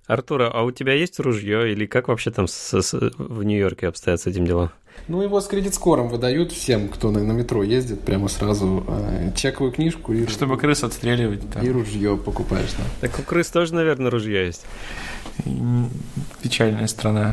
Артур, а у тебя есть ружье или как вообще там в Нью-Йорке обстоят с этим дела? Ну, его с кредит-скором выдают всем, кто на метро ездит, прямо сразу чековую книжку. Чтобы крыс отстреливать. Да. И ружье покупаешь, да. Так у крыс тоже, наверное, ружье есть. Печальная страна.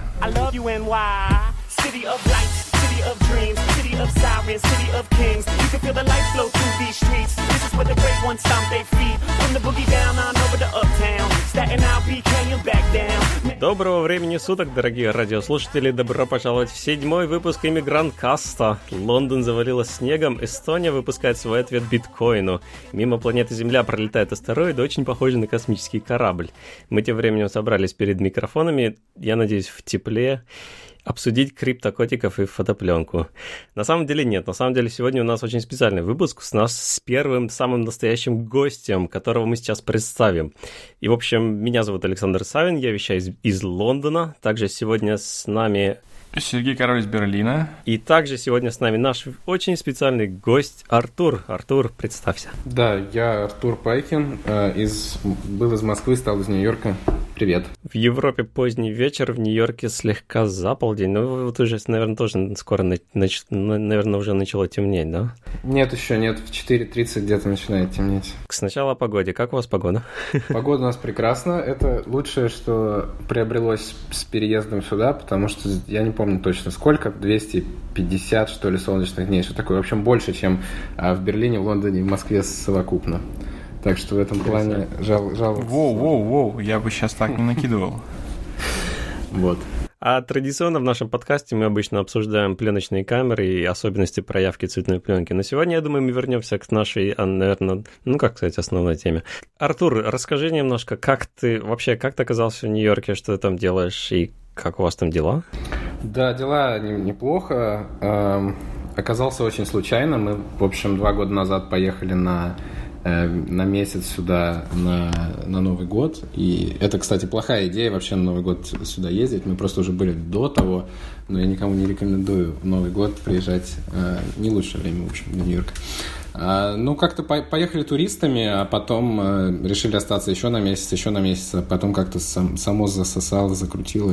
Of dreams, city of sirens, city of kings. You can feel the life flow through these streets. This is where the great ones stomp their feet. From the boogie down on over to uptown. Staten Island, BK and back down. Доброго времени суток, дорогие радиослушатели. Добро пожаловать в 7-й выпуск Иммигранткаста. Лондон завалило снегом. Эстония выпускает свой ответ биткоину. Мимо планеты Земля пролетает астероид, очень похожий на космический корабль. Мы тем временем собрались перед микрофонами, я надеюсь, в тепле, обсудить криптокотиков и фотопленку. На самом деле нет. На самом деле сегодня у нас очень специальный выпуск с первым, самым настоящим гостем, которого мы сейчас представим. И, в общем, меня зовут Александр Савин, я вещаю из Лондона. Также сегодня с нами... Сергей Король из Берлина. И также сегодня с нами наш очень специальный гость Артур. Артур, представься. Да, я Артур Пайкин, был из Москвы, стал из Нью-Йорка. Привет. В Европе поздний вечер, в Нью-Йорке слегка за полдень. Ну, вот уже, наверное, тоже скоро, наверное, уже начало темнеть, да? Нет, еще нет. В 4:30 где-то начинает темнеть. Сначала о погоде. Как у вас погода? Погода у нас прекрасна. Это лучшее, что приобрелось с переездом сюда, потому что я не помню точно сколько, 250, что ли, солнечных дней. Что такое? В общем, больше, чем в Берлине, в Лондоне и в Москве совокупно. Так что в этом плане жаловаться... Воу, я бы сейчас так не накидывал. Вот. А традиционно в нашем подкасте мы обычно обсуждаем пленочные камеры и особенности проявки цветной пленки. Но сегодня, я думаю, мы вернемся к нашей, наверное, основной теме. Артур, расскажи немножко, как ты оказался в Нью-Йорке, что ты там делаешь и как у вас там дела? Да, дела неплохо. Оказался очень случайно. Мы, в общем, 2 года назад поехали на месяц сюда на Новый год. И это, кстати, плохая идея вообще на Новый год сюда ездить. Мы просто уже были до того, но я никому не рекомендую в Новый год приезжать. Не лучшее время, в общем, для Нью-Йорка. Как-то поехали туристами, а потом решили остаться еще на месяц, а потом как-то само засосало, закрутило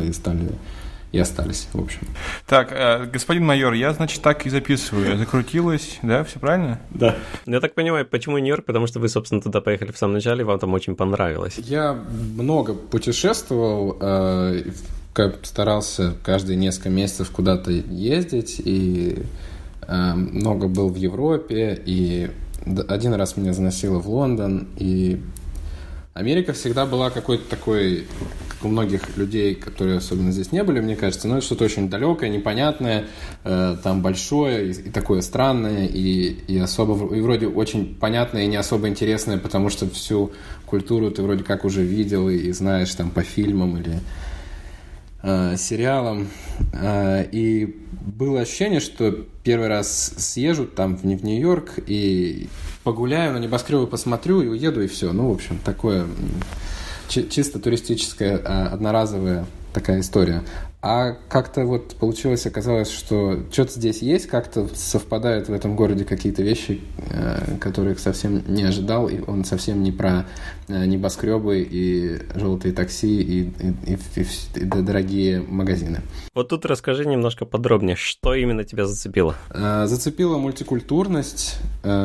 и остались, в общем. Так, господин майор, я, значит, так и записываю. Закрутилось, да, все правильно? Да. Я так понимаю, почему Нью-Йорк? Потому что вы, собственно, туда поехали в самом начале, вам там очень понравилось. Я много путешествовал, старался каждые несколько месяцев куда-то ездить, и много был в Европе, и один раз меня заносило в Лондон, и Америка всегда была какой-то такой, как у многих людей, которые особенно здесь не были, мне кажется, это что-то очень далекое, непонятное, там большое и такое странное, и особо, и вроде очень понятное и не особо интересное, потому что всю культуру ты вроде как уже видел и знаешь там по фильмам или сериалам. И было ощущение, что первый раз съезжу там в Нью-Йорк и погуляю, на небоскребы посмотрю и уеду, и все. В общем, такое чисто туристическая, одноразовая такая история. А как-то вот получилось, оказалось, что что-то здесь есть, как-то совпадают в этом городе какие-то вещи, которых совсем не ожидал, и он совсем не про небоскребы и желтые такси и дорогие магазины. Вот тут расскажи немножко подробнее, что именно тебя зацепило? Зацепила мультикультурность,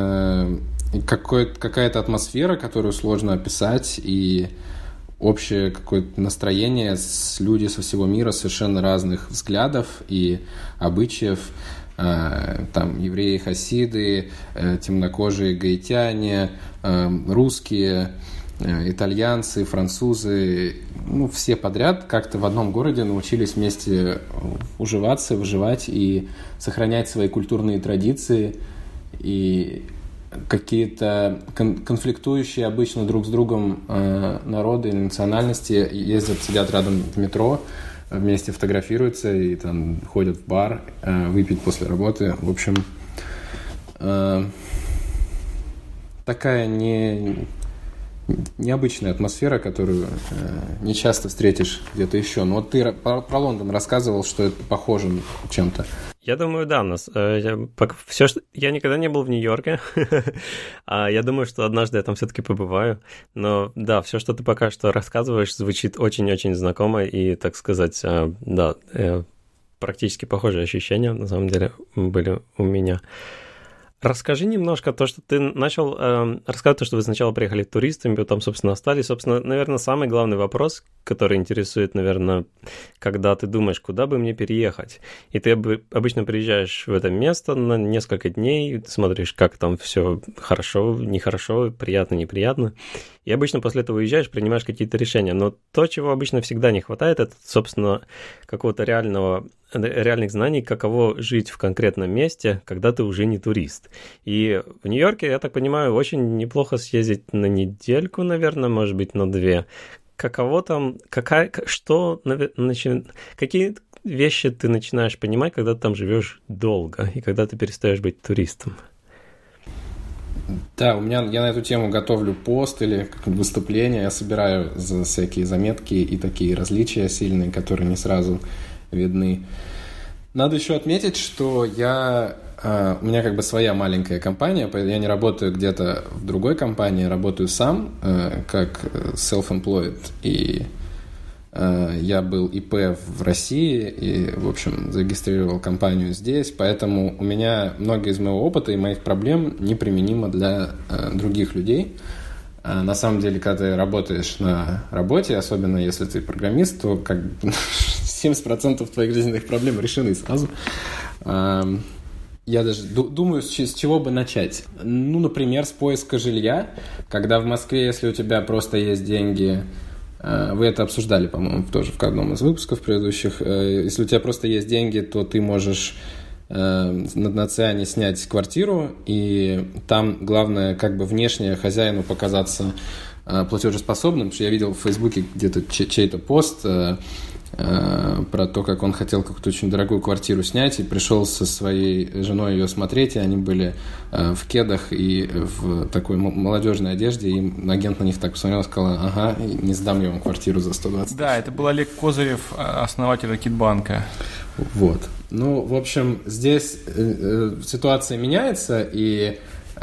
какая-то атмосфера, которую сложно описать, и общее какое-то настроение, люди со всего мира совершенно разных взглядов и обычаев. Там евреи, хасиды, темнокожие гаитяне, русские, итальянцы, французы. Все подряд как-то в одном городе научились вместе уживаться, выживать и сохранять свои культурные традиции. И какие-то конфликтующие обычно друг с другом народы или национальности ездят, сидят рядом в метро, вместе фотографируются и там ходят в бар выпить после работы. В общем, такая необычная атмосфера, которую не часто встретишь где-то еще. Но вот ты про Лондон рассказывал, что это похоже чем-то. Я думаю, да, я никогда не был в Нью-Йорке, я думаю, что однажды я там все-таки побываю, но да, все, что ты пока что рассказываешь, звучит очень-очень знакомо, и, так сказать, да, практически похожие ощущения, на самом деле, были у меня. Расскажи немножко то, что ты начал рассказывать, то, что вы сначала приехали туристами, потом, собственно, остались. Собственно, наверное, самый главный вопрос, который интересует, наверное, когда ты думаешь, куда бы мне переехать. И ты обычно приезжаешь в это место на несколько дней, смотришь, как там все хорошо, нехорошо, приятно, неприятно. И обычно после этого уезжаешь, принимаешь какие-то решения. Но то, чего обычно всегда не хватает, это, собственно, какого-то реальных знаний, каково жить в конкретном месте, когда ты уже не турист. И в Нью-Йорке, я так понимаю, очень неплохо съездить на недельку, наверное, может быть, на 2. Каково там, какие вещи ты начинаешь понимать, когда ты там живешь долго, и когда ты перестаешь быть туристом? Да, я на эту тему готовлю пост или выступление, я собираю всякие заметки и такие различия сильные, которые не сразу видны. Надо еще отметить, что у меня как бы своя маленькая компания, я не работаю где-то в другой компании, работаю сам, как self-employed, и я был ИП в России и, в общем, зарегистрировал компанию здесь, поэтому у меня многое из моего опыта и моих проблем неприменимо для других людей. На самом деле, когда ты работаешь на работе, особенно если ты программист, то как 70% твоих жизненных проблем решены сразу. Я даже думаю, с чего бы начать. Например, с поиска жилья, когда в Москве, если у тебя просто есть деньги... Вы это обсуждали, по-моему, тоже в одном из выпусков предыдущих. Если у тебя просто есть деньги, то ты можешь на Циане снять квартиру, и там главное как бы внешне хозяину показаться платежеспособным, потому что я видел в Фейсбуке где-то чей-то пост про то, как он хотел какую-то очень дорогую квартиру снять, и пришел со своей женой ее смотреть, и они были в кедах и в такой молодежной одежде, и агент на них так посмотрел и сказал: ага, не сдам я вам квартиру за 120 тысяч. Да, это был Олег Козырев, основатель Ракетбанка. Вот. В общем, здесь ситуация меняется, и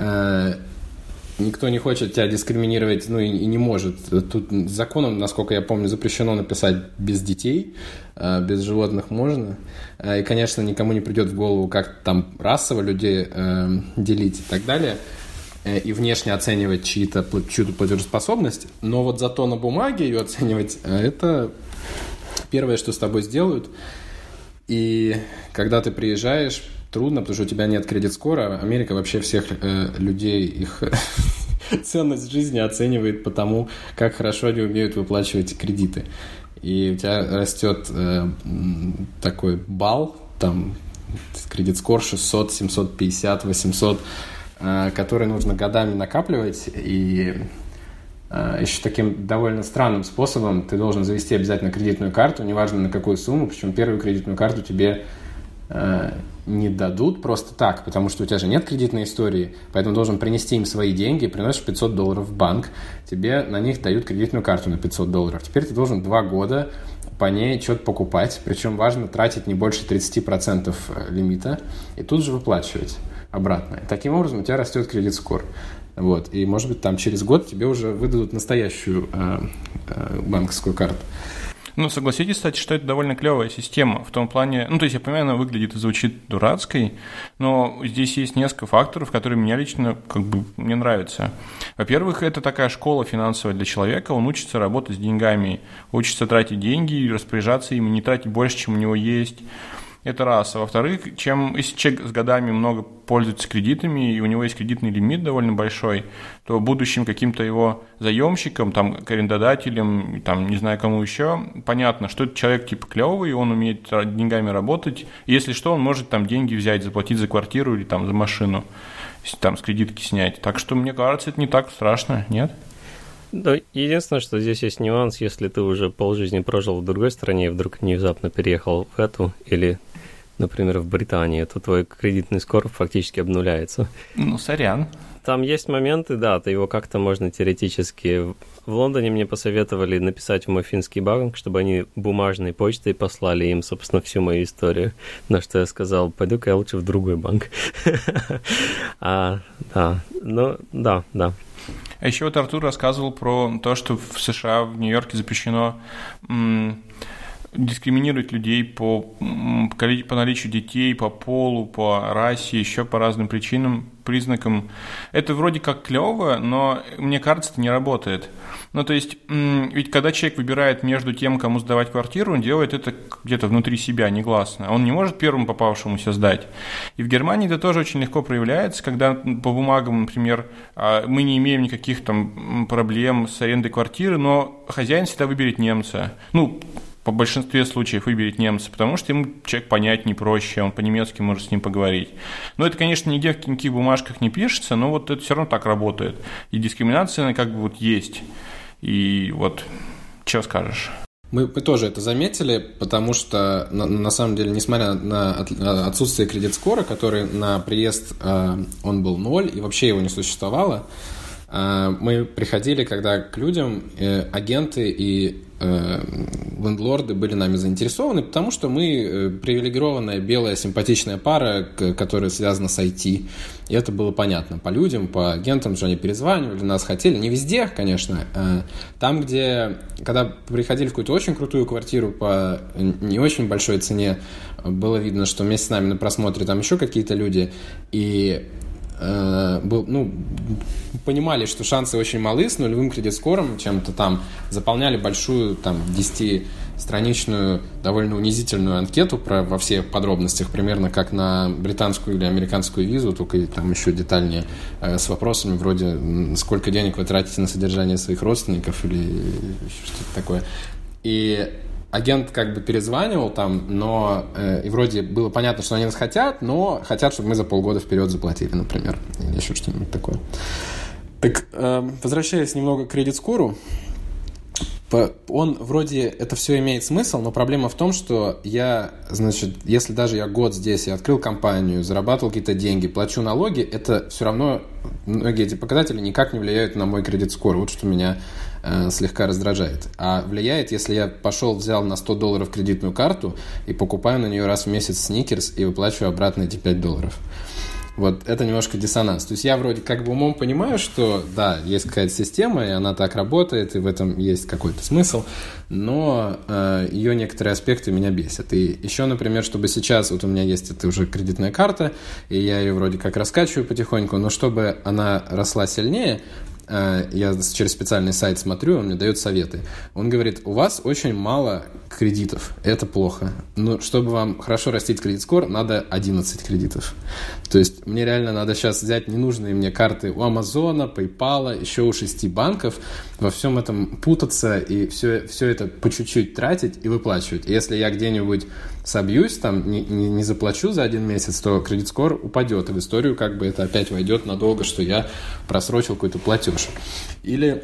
никто не хочет тебя дискриминировать, и не может. Тут законом, насколько я помню, запрещено написать без детей, без животных можно. И, конечно, никому не придет в голову, как там расово людей делить и так далее, и внешне оценивать чью-то платежеспособность. Но вот зато на бумаге ее оценивать, это первое, что с тобой сделают. И когда ты приезжаешь, трудно, потому что у тебя нет кредит-скора. Америка вообще всех людей, их ценность жизни оценивает по тому, как хорошо они умеют выплачивать кредиты. И у тебя растет такой балл, там кредит-скор 600, 750, 800, который нужно годами накапливать. И еще таким довольно странным способом ты должен завести обязательно кредитную карту, неважно на какую сумму, причем первую кредитную карту тебе не дадут просто так, потому что у тебя же нет кредитной истории, поэтому должен принести им свои деньги, приносишь $500 в банк, тебе на них дают кредитную карту на $500. Теперь ты должен 2 года по ней что-то покупать, причем важно тратить не больше 30% лимита и тут же выплачивать обратно. И таким образом у тебя растет кредит-скор. Вот. И, может быть, там через год тебе уже выдадут настоящую банковскую карту. Согласитесь, кстати, что это довольно клевая система в том плане, то есть я понимаю, она выглядит и звучит дурацкой, но здесь есть несколько факторов, которые меня лично мне нравятся. Во-первых, это такая школа финансовая для человека, он учится работать с деньгами, учится тратить деньги, распоряжаться ими, не тратить больше, чем у него есть. Это раз. А во-вторых, если человек с годами много пользуется кредитами, и у него есть кредитный лимит довольно большой, то будущим каким-то его заемщикам, к арендодателям, не знаю кому еще, понятно, что этот человек клевый, он умеет деньгами работать. И если что, он может деньги взять, заплатить за квартиру или за машину, с кредитки снять. Так что, мне кажется, это не так страшно, нет? Да, единственное, что здесь есть нюанс, если ты уже полжизни прожил в другой стране и вдруг внезапно переехал в эту или, например, в Британию, то твой кредитный скор фактически обнуляется. Сорян. Там есть моменты, да, его как-то можно теоретически... В Лондоне мне посоветовали написать в мой финский банк, чтобы они бумажной почтой послали им, собственно, всю мою историю. На что я сказал, пойду-ка я лучше в другой банк. Да. А еще вот Артур рассказывал про то, что в США, в Нью-Йорке запрещено дискриминировать людей по наличию детей, по полу, по расе, еще по разным причинам, признакам. Это вроде как клево, но мне кажется, это не работает. Ну, то есть, ведь когда человек выбирает между тем, кому сдавать квартиру, он делает это где-то внутри себя, негласно. Он не может первому попавшемуся сдать. И в Германии это тоже очень легко проявляется, когда по бумагам, например, мы не имеем никаких там проблем с арендой квартиры, но хозяин всегда выберет немца. Ну, по большинстве случаев выберет немца, потому что ему человек понятнее, проще, он по-немецки может с ним поговорить. Но это, конечно, нигде в никаких бумажках не пишется, но вот это все равно так работает. И дискриминация, она как бы вот есть. И вот, что скажешь? Мы тоже это заметили, потому что, на самом деле, несмотря на отсутствие кредит-скора, который на приезд он был 0, и вообще его не существовало, мы приходили, когда к людям агенты и лендлорды были нами заинтересованы, потому что мы привилегированная белая симпатичная пара, которая связана с IT. И это было понятно по людям, по агентам, что они перезванивали, нас хотели. Не везде, конечно. Там, где, когда приходили в какую-то очень крутую квартиру по не очень большой цене, было видно, что вместе с нами на просмотре там еще какие-то люди. И понимали, что шансы очень малы с нулевым кредит-скором, чем-то там заполняли большую, там, 10-страничную, довольно унизительную анкету во всех подробностях, примерно как на британскую или американскую визу, только там еще детальнее, с вопросами вроде, сколько денег вы тратите на содержание своих родственников или что-то такое. И агент как бы перезванивал там, но и вроде было понятно, что они нас хотят, но хотят, чтобы мы за полгода вперед заплатили, например, или еще что-нибудь такое. Так, возвращаясь немного к кредит-скору, он вроде это все имеет смысл, но проблема в том, что если даже я год здесь, я открыл компанию, зарабатывал какие-то деньги, плачу налоги, это все равно, многие эти показатели никак не влияют на мой кредит-скор. Вот что меня слегка раздражает. А влияет, если я взял на $100 кредитную карту и покупаю на нее раз в месяц сникерс и выплачиваю обратно эти $5. Вот это немножко диссонанс. То есть я вроде как бы умом понимаю, что да, есть какая-то система, и она так работает, и в этом есть какой-то смысл, но ее некоторые аспекты меня бесят. И еще, например, чтобы сейчас, вот у меня есть это уже кредитная карта, и я ее вроде как раскачиваю потихоньку, но чтобы она росла сильнее, я через специальный сайт смотрю, он мне дает советы. Он говорит, у вас очень мало кредитов, это плохо. Но чтобы вам хорошо растить кредит-скор, надо 11 кредитов. То есть мне реально надо сейчас взять ненужные мне карты у Амазона, PayPal, еще у 6 банков, во всем этом путаться и все это по чуть-чуть тратить и выплачивать. И если я где-нибудь собьюсь, там не заплачу за 1 месяц, то кредит-скор упадет, и в историю как бы это опять войдет надолго, что я просрочил какой-то платеж. Или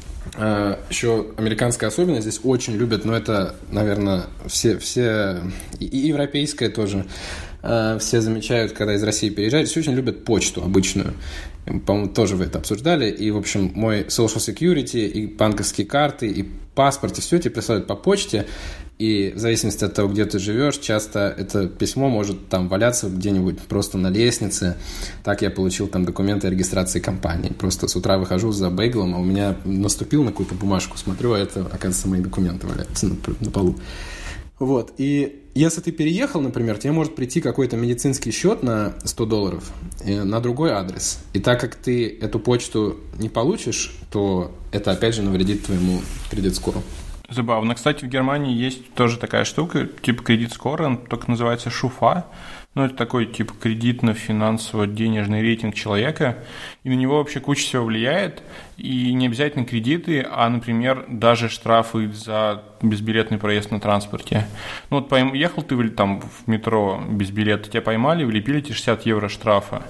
еще американская особенность, здесь очень любят, но это, наверное, все и европейская тоже, все замечают, когда из России переезжают, здесь очень любят почту обычную. По-моему, тоже вы это обсуждали. И, в общем, мой social security, и банковские карты, и паспорт, и все тебе присылают по почте. И в зависимости от того, где ты живешь, часто это письмо может там валяться где-нибудь просто на лестнице. Так я получил там документы о регистрации компании. Просто с утра выхожу за бейглом, а у меня наступил на какую-то бумажку, смотрю, а это, оказывается, мои документы валяются на полу. Вот. И если ты переехал, например, тебе может прийти какой-то медицинский счет на $100 на другой адрес. И так как ты эту почту не получишь, то это опять же навредит твоему кредит-скору. Забавно. Кстати, в Германии есть тоже такая штука, типа кредит-скор, он только называется ШУФА. Ну, это такой типа кредитно-финансово-денежный рейтинг человека, и на него вообще куча всего влияет, и не обязательно кредиты, а, например, даже штрафы за безбилетный проезд на транспорте. Ну, вот ехал ты там в метро без билета, тебя поймали, влепили тебе 60 евро штрафа.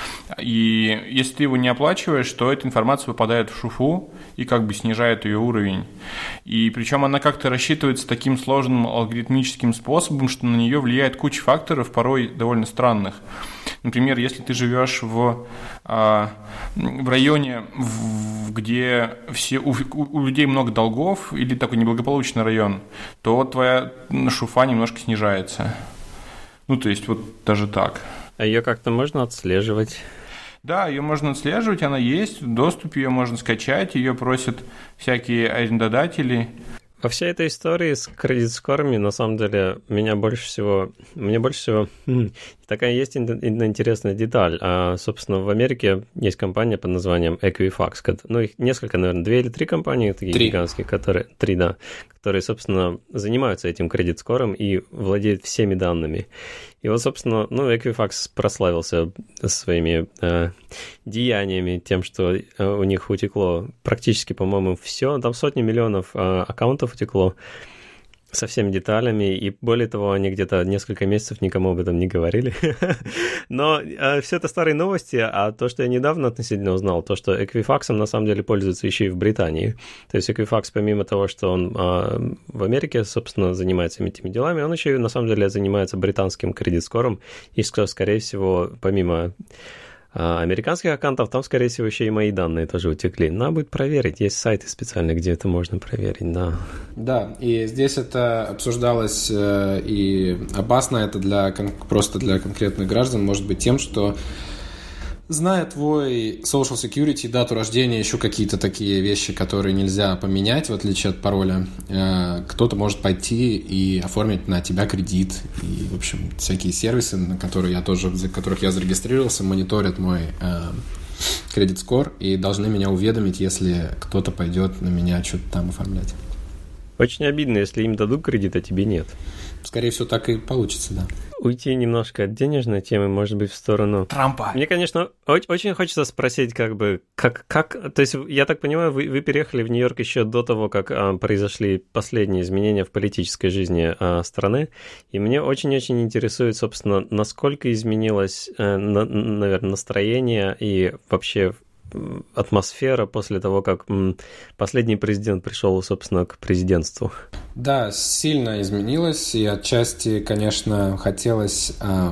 И если ты его не оплачиваешь, то эта информация попадает в ШУФУ и как бы снижает ее уровень. И причем она как-то рассчитывается таким сложным алгоритмическим способом, что на нее влияет куча факторов, порой довольно странных. Например, если ты живешь в районе, где у людей много долгов, или такой неблагополучный район, то твоя шуфа немножко снижается. Ну, то есть вот даже так. А ее как-то можно отслеживать? Да, ее можно отслеживать, она есть, в доступе ее можно скачать, ее просят всякие арендодатели. Во всей этой истории с кредит-скорами, на самом деле, мне больше всего такая есть интересная деталь. Собственно, в Америке есть компания под названием Equifax. Ну, их несколько, наверное, 2 или 3 компании, такие гигантские, которые, собственно, занимаются этим кредит-скором и владеют всеми данными. И вот, собственно, Equifax прославился своими деяниями, тем, что у них утекло практически, по-моему, все. Там сотни миллионов аккаунтов утекло со всеми деталями, и более того, они где-то несколько месяцев никому об этом не говорили. Но все это старые новости, а то, что я недавно относительно узнал, то, что Equifax на самом деле пользуется еще и в Британии. То есть Equifax, помимо того, что он в Америке, собственно, занимается этими делами, он еще и на самом деле занимается британским кредит-скором, и, скорее всего, помимо американских аккаунтов, там, скорее всего, еще и мои данные тоже утекли. Надо будет проверить. Есть сайты специальные, где это можно проверить, да. Да, и здесь это обсуждалось, и опасно это просто для конкретных граждан может быть тем, что, зная твой social security, дату рождения, еще какие-то такие вещи, которые нельзя поменять, в отличие от пароля, кто-то может пойти и оформить на тебя кредит. И, в общем, всякие сервисы, за которых я зарегистрировался, мониторят мой кредит-скор и должны меня уведомить, если кто-то пойдет на меня что-то там оформлять. Очень обидно, если им дадут кредит, а тебе нет. Скорее всего, так и получится, да. Уйти немножко от денежной темы, может быть, в сторону Трампа. Мне, конечно, очень хочется спросить, как то есть, я так понимаю, вы переехали в Нью-Йорк еще до того, как произошли последние изменения в политической жизни страны, и мне очень-очень интересует, собственно, насколько изменилось, наверное, настроение и вообще атмосфера после того, как последний президент пришел, собственно, к президентству. Да, сильно изменилось, и отчасти, конечно, хотелось...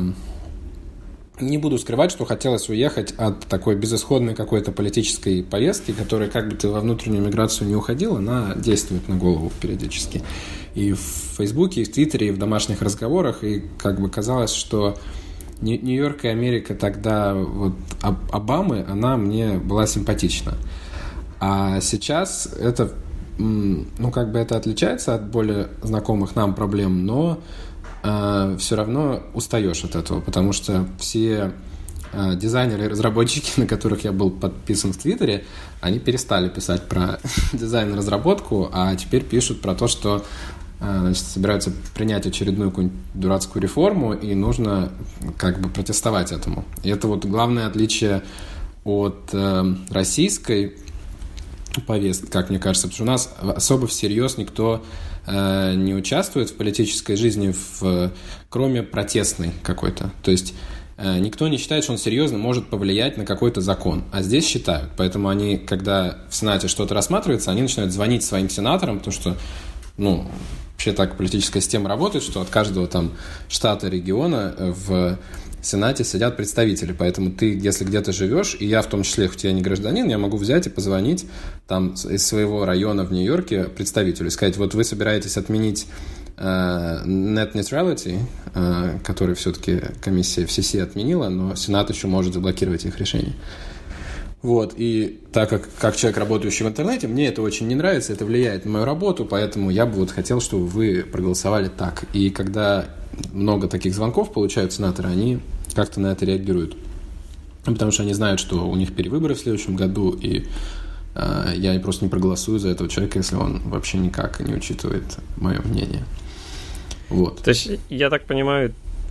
Не буду скрывать, что хотелось уехать от такой безысходной какой-то политической повестки, которая, как бы ты во внутреннюю миграцию не уходил, она действует на голову периодически. И в Фейсбуке, и в Твиттере, и в домашних разговорах, и как бы казалось, что Нью-Йорк и Америка тогда, вот Обамы, она мне была симпатична. А сейчас это, как бы это отличается от более знакомых нам проблем, но все равно устаешь от этого, потому что все дизайнеры и разработчики, на которых я был подписан в Твиттере, они перестали писать про дизайн и разработку, а теперь пишут про то, что собираются принять очередную какую-нибудь дурацкую реформу, и нужно как бы протестовать этому. И это вот главное отличие от российской повестки, как мне кажется, потому что у нас особо всерьез никто не участвует в политической жизни, кроме протестной какой-то. То есть никто не считает, что он серьезно может повлиять на какой-то закон. А здесь считают. Поэтому они, когда в Сенате что-то рассматривается, они начинают звонить своим сенаторам, потому что вообще так политическая система работает, что от каждого там штата, региона в Сенате сидят представители. Поэтому ты, если где-то живешь, и я в том числе, хоть я не гражданин, я могу взять и позвонить там из своего района в Нью-Йорке представителю и сказать, вот вы собираетесь отменить net neutrality, который все-таки комиссия FCC отменила, но Сенат еще может заблокировать их решение. Вот, и так как человек, работающий в интернете, мне это очень не нравится, это влияет на мою работу, поэтому я бы хотел, чтобы вы проголосовали так. И когда много таких звонков получают сенаторы, они как-то на это реагируют. Потому что они знают, что у них перевыборы в следующем году, и я просто не проголосую за этого человека, если он вообще никак не учитывает мое мнение. Вот. То есть, я так понимаю,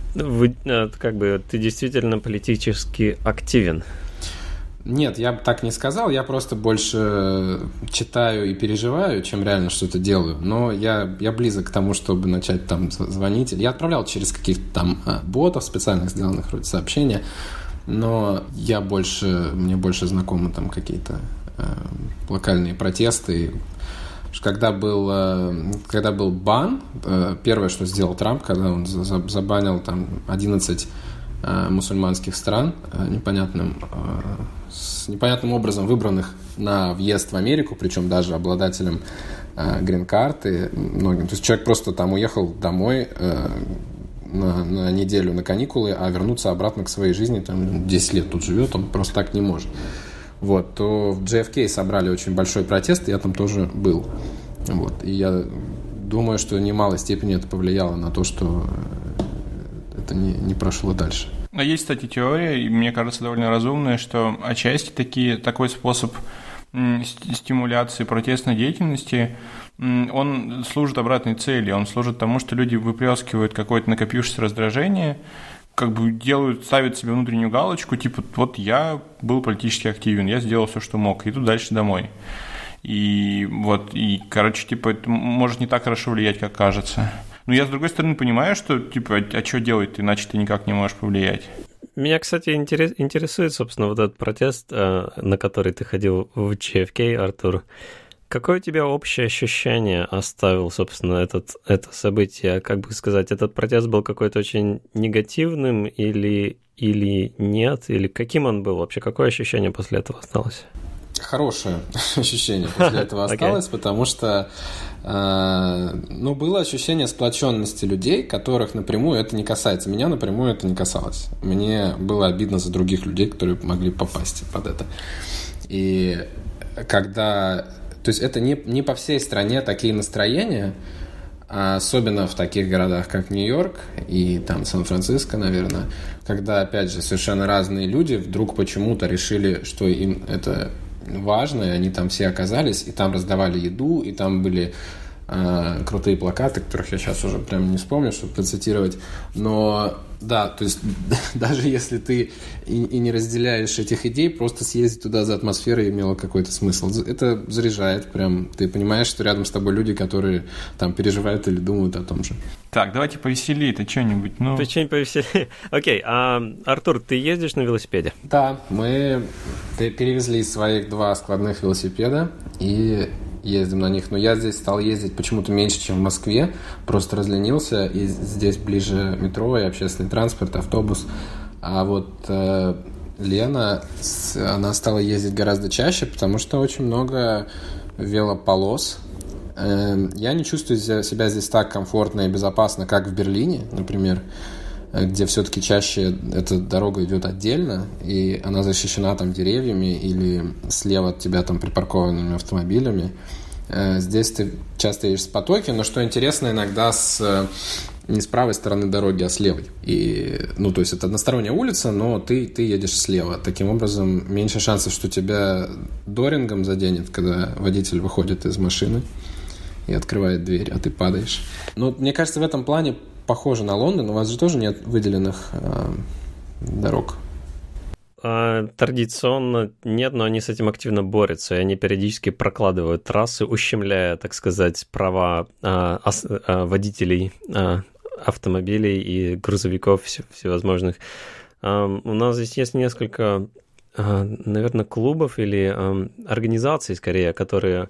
ты действительно политически активен? Нет, я бы так не сказал, я просто больше читаю и переживаю, чем реально что-то делаю, но я близок к тому, чтобы начать там звонить. Я отправлял через каких-то там ботов специальных сделанных вроде сообщения, но мне больше знакомы там какие-то локальные протесты. Когда был бан, первое, что сделал Трамп, когда он забанил там 11 мусульманских стран, с непонятным образом выбранных на въезд в Америку, причем даже обладателем грин-карты. То есть человек просто там уехал домой на неделю на каникулы, а вернуться обратно к своей жизни, там 10 лет тут живет, он просто так не может. Вот, то в JFK собрали очень большой протест, и я там тоже был. Вот, и я думаю, что в немалой степени это повлияло на то, что это не прошло дальше. Но есть, кстати, теория, и мне кажется, довольно разумная, что отчасти такой способ стимуляции протестной деятельности, он служит обратной цели, он служит тому, что люди выплескивают какое-то накопившееся раздражение, как бы ставят себе внутреннюю галочку, типа, вот я был политически активен, я сделал все, что мог, иду дальше домой. Короче, типа, это может не так хорошо влиять, как кажется. Но я, с другой стороны, понимаю, что, типа, а что делать, иначе ты никак не можешь повлиять. Меня, кстати, интересует, собственно, вот этот протест, на который ты ходил в JFK, Артур. Какое у тебя общее ощущение оставил, собственно, это событие? Как бы сказать, этот протест был какой-то очень негативным или нет? Или каким он был вообще? Какое ощущение после этого осталось? Хорошее ощущение после этого осталось, потому что было ощущение сплоченности людей, которых напрямую это не касается. Меня напрямую это не касалось. Мне было обидно за других людей, которые могли попасть под это. И то есть это не по всей стране такие настроения, особенно в таких городах, как Нью-Йорк и там Сан-Франциско, наверное, когда, опять же, совершенно разные люди вдруг почему-то решили, что им это важно, и они там все оказались, и там раздавали еду, и там были крутые плакаты, которых я сейчас уже прям не вспомню, чтобы процитировать. Но да, то есть даже если ты и не разделяешь этих идей, просто съездить туда за атмосферой имело какой-то смысл. Это заряжает прям. Ты понимаешь, что рядом с тобой люди, которые там переживают или думают о том же. Так, давайте повеселее, ты что-нибудь. Ты что-нибудь повеселее. Окей, Артур, ты ездишь на велосипеде? Да, мы перевезли своих 2 складных велосипеда и ездим на них. Но я здесь стал ездить почему-то меньше, чем в Москве. Просто разленился. И здесь ближе метро и общественный транспорт, автобус. А вот Лена, она стала ездить гораздо чаще, потому что очень много велополос. Я не чувствую себя здесь так комфортно и безопасно, как в Берлине, например, где все-таки чаще эта дорога идет отдельно, и она защищена там деревьями или слева от тебя там припаркованными автомобилями. Здесь ты часто едешь в потоке, но что интересно, иногда не с правой стороны дороги, а с левой. И, то есть это односторонняя улица, но ты едешь слева. Таким образом, меньше шансов, что тебя дорингом заденет, когда водитель выходит из машины и открывает дверь, а ты падаешь. Мне кажется, в этом плане похоже на Лондон. У вас же тоже нет выделенных дорог? Традиционно нет, но они с этим активно борются, и они периодически прокладывают трассы, ущемляя, так сказать, права водителей автомобилей и грузовиков всевозможных. У нас здесь есть несколько, наверное, клубов или организаций, скорее, которые,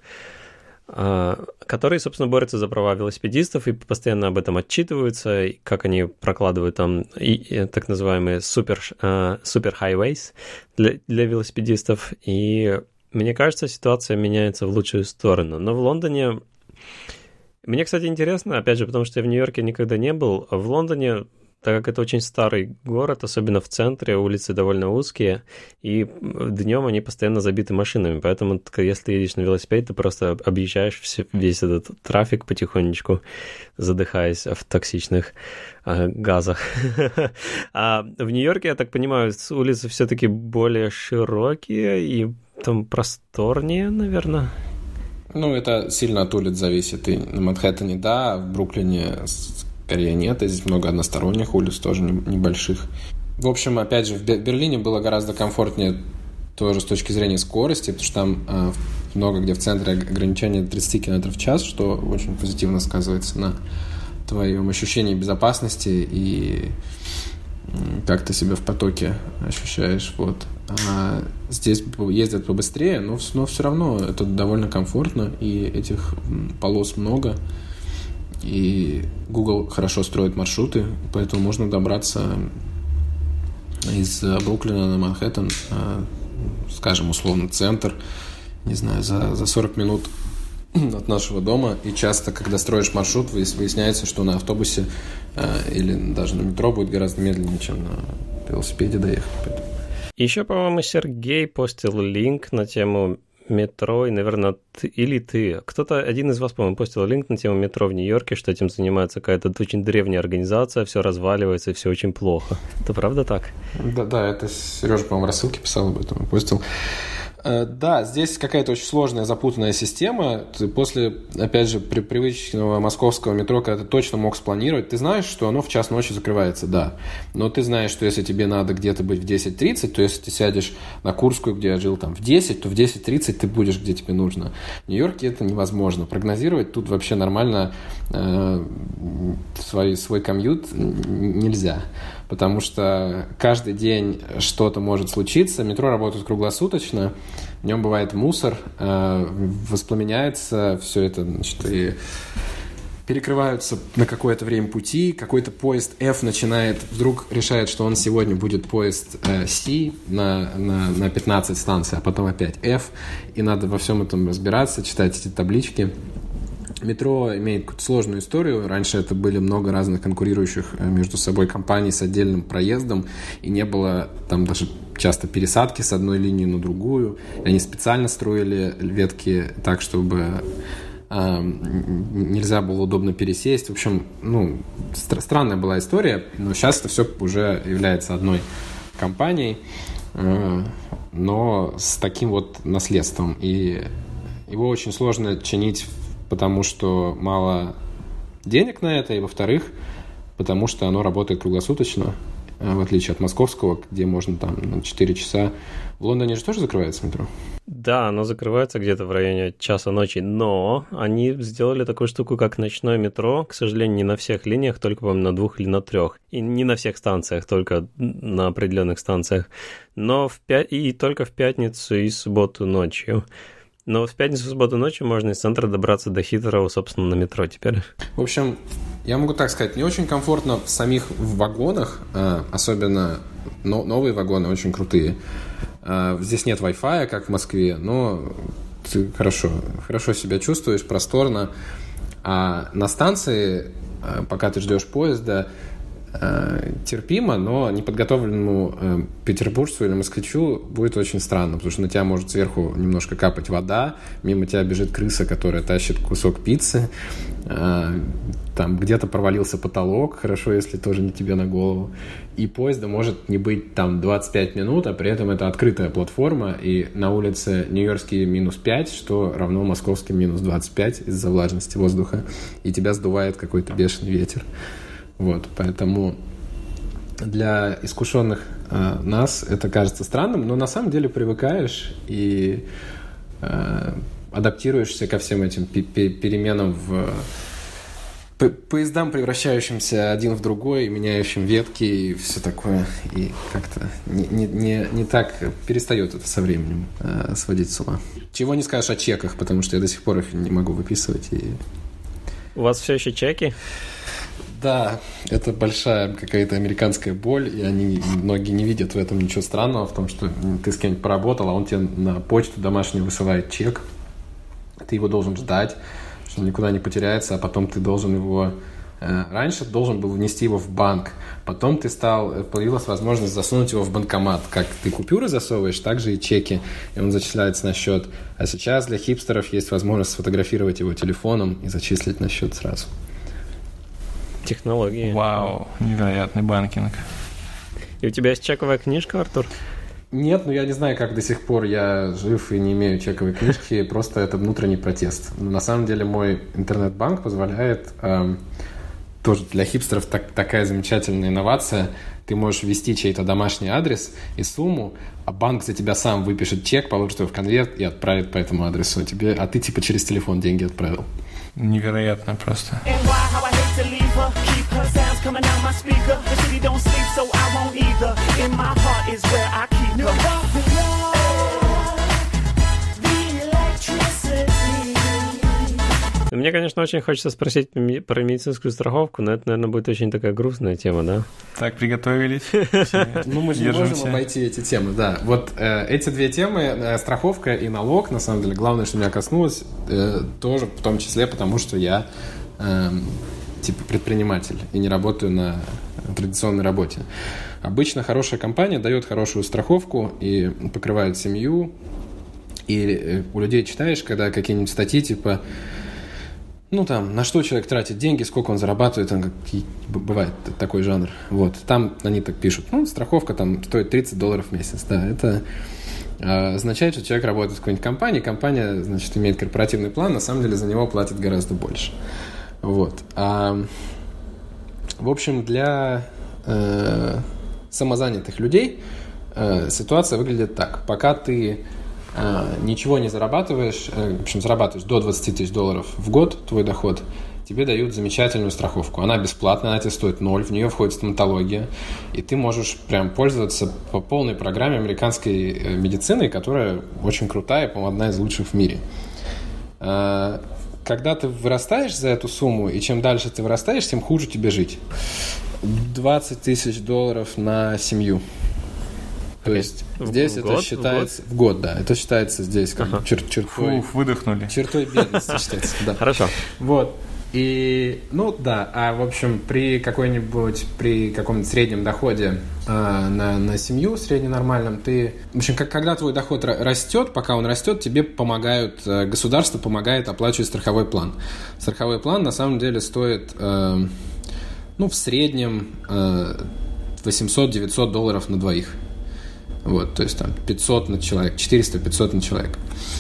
собственно, борются за права велосипедистов и постоянно об этом отчитываются, и как они прокладывают там так называемые супер highways для велосипедистов. И мне кажется, ситуация меняется в лучшую сторону. Но в Лондоне... Мне, кстати, интересно, опять же, потому что я в Нью-Йорке никогда не был, в Лондоне, так как это очень старый город, особенно в центре, улицы довольно узкие, и днем они постоянно забиты машинами, поэтому если ты едешь на велосипеде, ты просто объезжаешь весь этот трафик потихонечку, задыхаясь в токсичных газах. А в Нью-Йорке, я так понимаю, улицы все-таки более широкие и там просторнее, наверное. Это сильно от улиц зависит. И на Манхэттене, да, в Бруклине скорее нет. И здесь много односторонних улиц, тоже небольших. В общем, опять же, в Берлине было гораздо комфортнее тоже с точки зрения скорости, потому что там много где в центре ограничение 30 км в час, что очень позитивно сказывается на твоем ощущении безопасности и как ты себя в потоке ощущаешь. Вот. А здесь ездят побыстрее, но все равно это довольно комфортно, и этих полос много. И Google хорошо строит маршруты, поэтому можно добраться из Бруклина на Манхэттен, скажем, условно, центр, не знаю, за 40 минут от нашего дома. И часто, когда строишь маршрут, выясняется, что на автобусе или даже на метро будет гораздо медленнее, чем на велосипеде доехать. Еще, по-моему, Сергей постил линк на тему метро, и, наверное, ты. Кто-то, один из вас, по-моему, постил линк на тему метро в Нью-Йорке, что этим занимается какая-то очень древняя организация, все разваливается, и все очень плохо. Это правда так? Да, это Сережа, по-моему, рассылки писал об этом, постил. Да, здесь какая-то очень сложная, запутанная система. После, опять же, привычного московского метро, когда ты точно мог спланировать, ты знаешь, что оно в час ночи закрывается, да. Но ты знаешь, что если тебе надо где-то быть в 10:30, то если ты сядешь на Курскую, где я жил, там в 10, то в 10:30 ты будешь, где тебе нужно. В Нью-Йорке это невозможно. Прогнозировать тут вообще нормально свой комьют нельзя. Потому что каждый день что-то может случиться. Метро работает круглосуточно, в нем бывает мусор, воспламеняется все это, значит, и перекрываются на какое-то время пути. Какой-то поезд F вдруг решает, что он сегодня будет поезд C на 15 станций, а потом опять F. И надо во всем этом разбираться, читать эти таблички. Метро имеет какую-то сложную историю. Раньше это были много разных конкурирующих между собой компаний с отдельным проездом, и не было там даже часто пересадки с одной линии на другую. Они специально строили ветки так, чтобы нельзя было удобно пересесть. В общем, странная была история, но сейчас это все уже является одной компанией, но с таким вот наследством. И его очень сложно чинить, потому что мало денег на это, и, во-вторых, потому что оно работает круглосуточно, в отличие от московского, где можно там на 4 часа. В Лондоне же тоже закрывается метро? Да, оно закрывается где-то в районе часа ночи, но они сделали такую штуку, как ночное метро, к сожалению, не на всех линиях, только, по-моему, на 2 или на 3, и не на всех станциях, только на определенных станциях, но и только в пятницу и субботу ночью. Но в пятницу, в субботу ночью можно из центра добраться до Хитроу, собственно, на метро теперь. В общем, я могу так сказать, не очень комфортно в самих вагонах, особенно новые вагоны очень крутые. Здесь нет Wi-Fi, как в Москве, но ты хорошо себя чувствуешь, просторно. А на станции, пока ты ждешь поезда, терпимо, но неподготовленному петербуржцу или москвичу будет очень странно, потому что на тебя может сверху немножко капать вода, мимо тебя бежит крыса, которая тащит кусок пиццы, там где-то провалился потолок, хорошо, если тоже не тебе на голову, и поезда может не быть там 25 минут, а при этом это открытая платформа, и на улице нью-йоркские -5, что равно московским -25 из-за влажности воздуха, и тебя сдувает какой-то бешеный ветер. Вот, поэтому для искушенных нас это кажется странным, но на самом деле привыкаешь и адаптируешься ко всем этим переменам в поездам, превращающимся один в другой, меняющим ветки и все такое. И как-то не так перестает это со временем сводить с ума. Чего не скажешь о чеках, потому что я до сих пор их не могу выписывать. У вас все еще чеки? Да, это большая какая-то американская боль, и многие не видят в этом ничего странного, в том, что ты с кем-нибудь поработал, а он тебе на почту домашнюю высылает чек, ты его должен ждать, что он никуда не потеряется, а потом ты должен его... Раньше должен был внести его в банк, потом появилась возможность засунуть его в банкомат. Как ты купюры засовываешь, так же и чеки, и он зачисляется на счет. А сейчас для хипстеров есть возможность сфотографировать его телефоном и зачислить на счет сразу. Технологии. Вау, невероятный банкинг. И у тебя есть чековая книжка, Артур? Нет, я не знаю, как до сих пор я жив и не имею чековой книжки, просто это внутренний протест. Но на самом деле мой интернет-банк позволяет, тоже для хипстеров такая замечательная инновация, ты можешь ввести чей-то домашний адрес и сумму, а банк за тебя сам выпишет чек, положит его в конверт и отправит по этому адресу тебе, а ты через телефон деньги отправил. Невероятно просто. У Мне, конечно, очень хочется спросить про медицинскую страховку, но это, наверное, будет очень такая грустная тема, да? Так, приготовились. Ну, мы же не можем обойти эти темы, да. Вот эти две темы, страховка и налог, на самом деле, главное, что меня коснулось, тоже в том числе, потому что я типа предприниматель и не работаю на традиционной работе. Обычно хорошая компания дает хорошую страховку и покрывает семью. И у людей читаешь, когда какие-нибудь статьи, типа, ну, там, на что человек тратит деньги, сколько он зарабатывает, там, бывает такой жанр. Вот, там они так пишут, ну, страховка там стоит $30 в месяц, да, это означает, что человек работает в какой-нибудь компании, компания, значит, имеет корпоративный план, на самом деле за него платит гораздо больше. Вот. В общем, для самозанятых людей ситуация выглядит так. Пока ты ничего не зарабатываешь, в общем, зарабатываешь до $20 000 в год, твой доход, тебе дают замечательную страховку. Она бесплатная, она тебе стоит 0, в нее входит стоматология, и ты можешь прям пользоваться по полной программе американской медицины, которая очень крутая, по-моему, одна из лучших в мире. Когда ты вырастаешь за эту сумму, и чем дальше ты вырастаешь, тем хуже тебе жить. $20 000 на семью. То есть здесь это считается... В год, да. Это считается здесь как чертой... Выдохнули. Чертой бедности считается, да. Хорошо. Вот. И, ну, да. В общем, при каком-нибудь среднем доходе на семью, средненормальном, ты... В общем, когда твой доход растет, пока он растет, тебе помогают... Государство помогает оплачивать страховой план. Страховой план, на самом деле, стоит, в среднем $800-900 на двоих. Вот, то есть там 500 на человек, 400-500 на человека.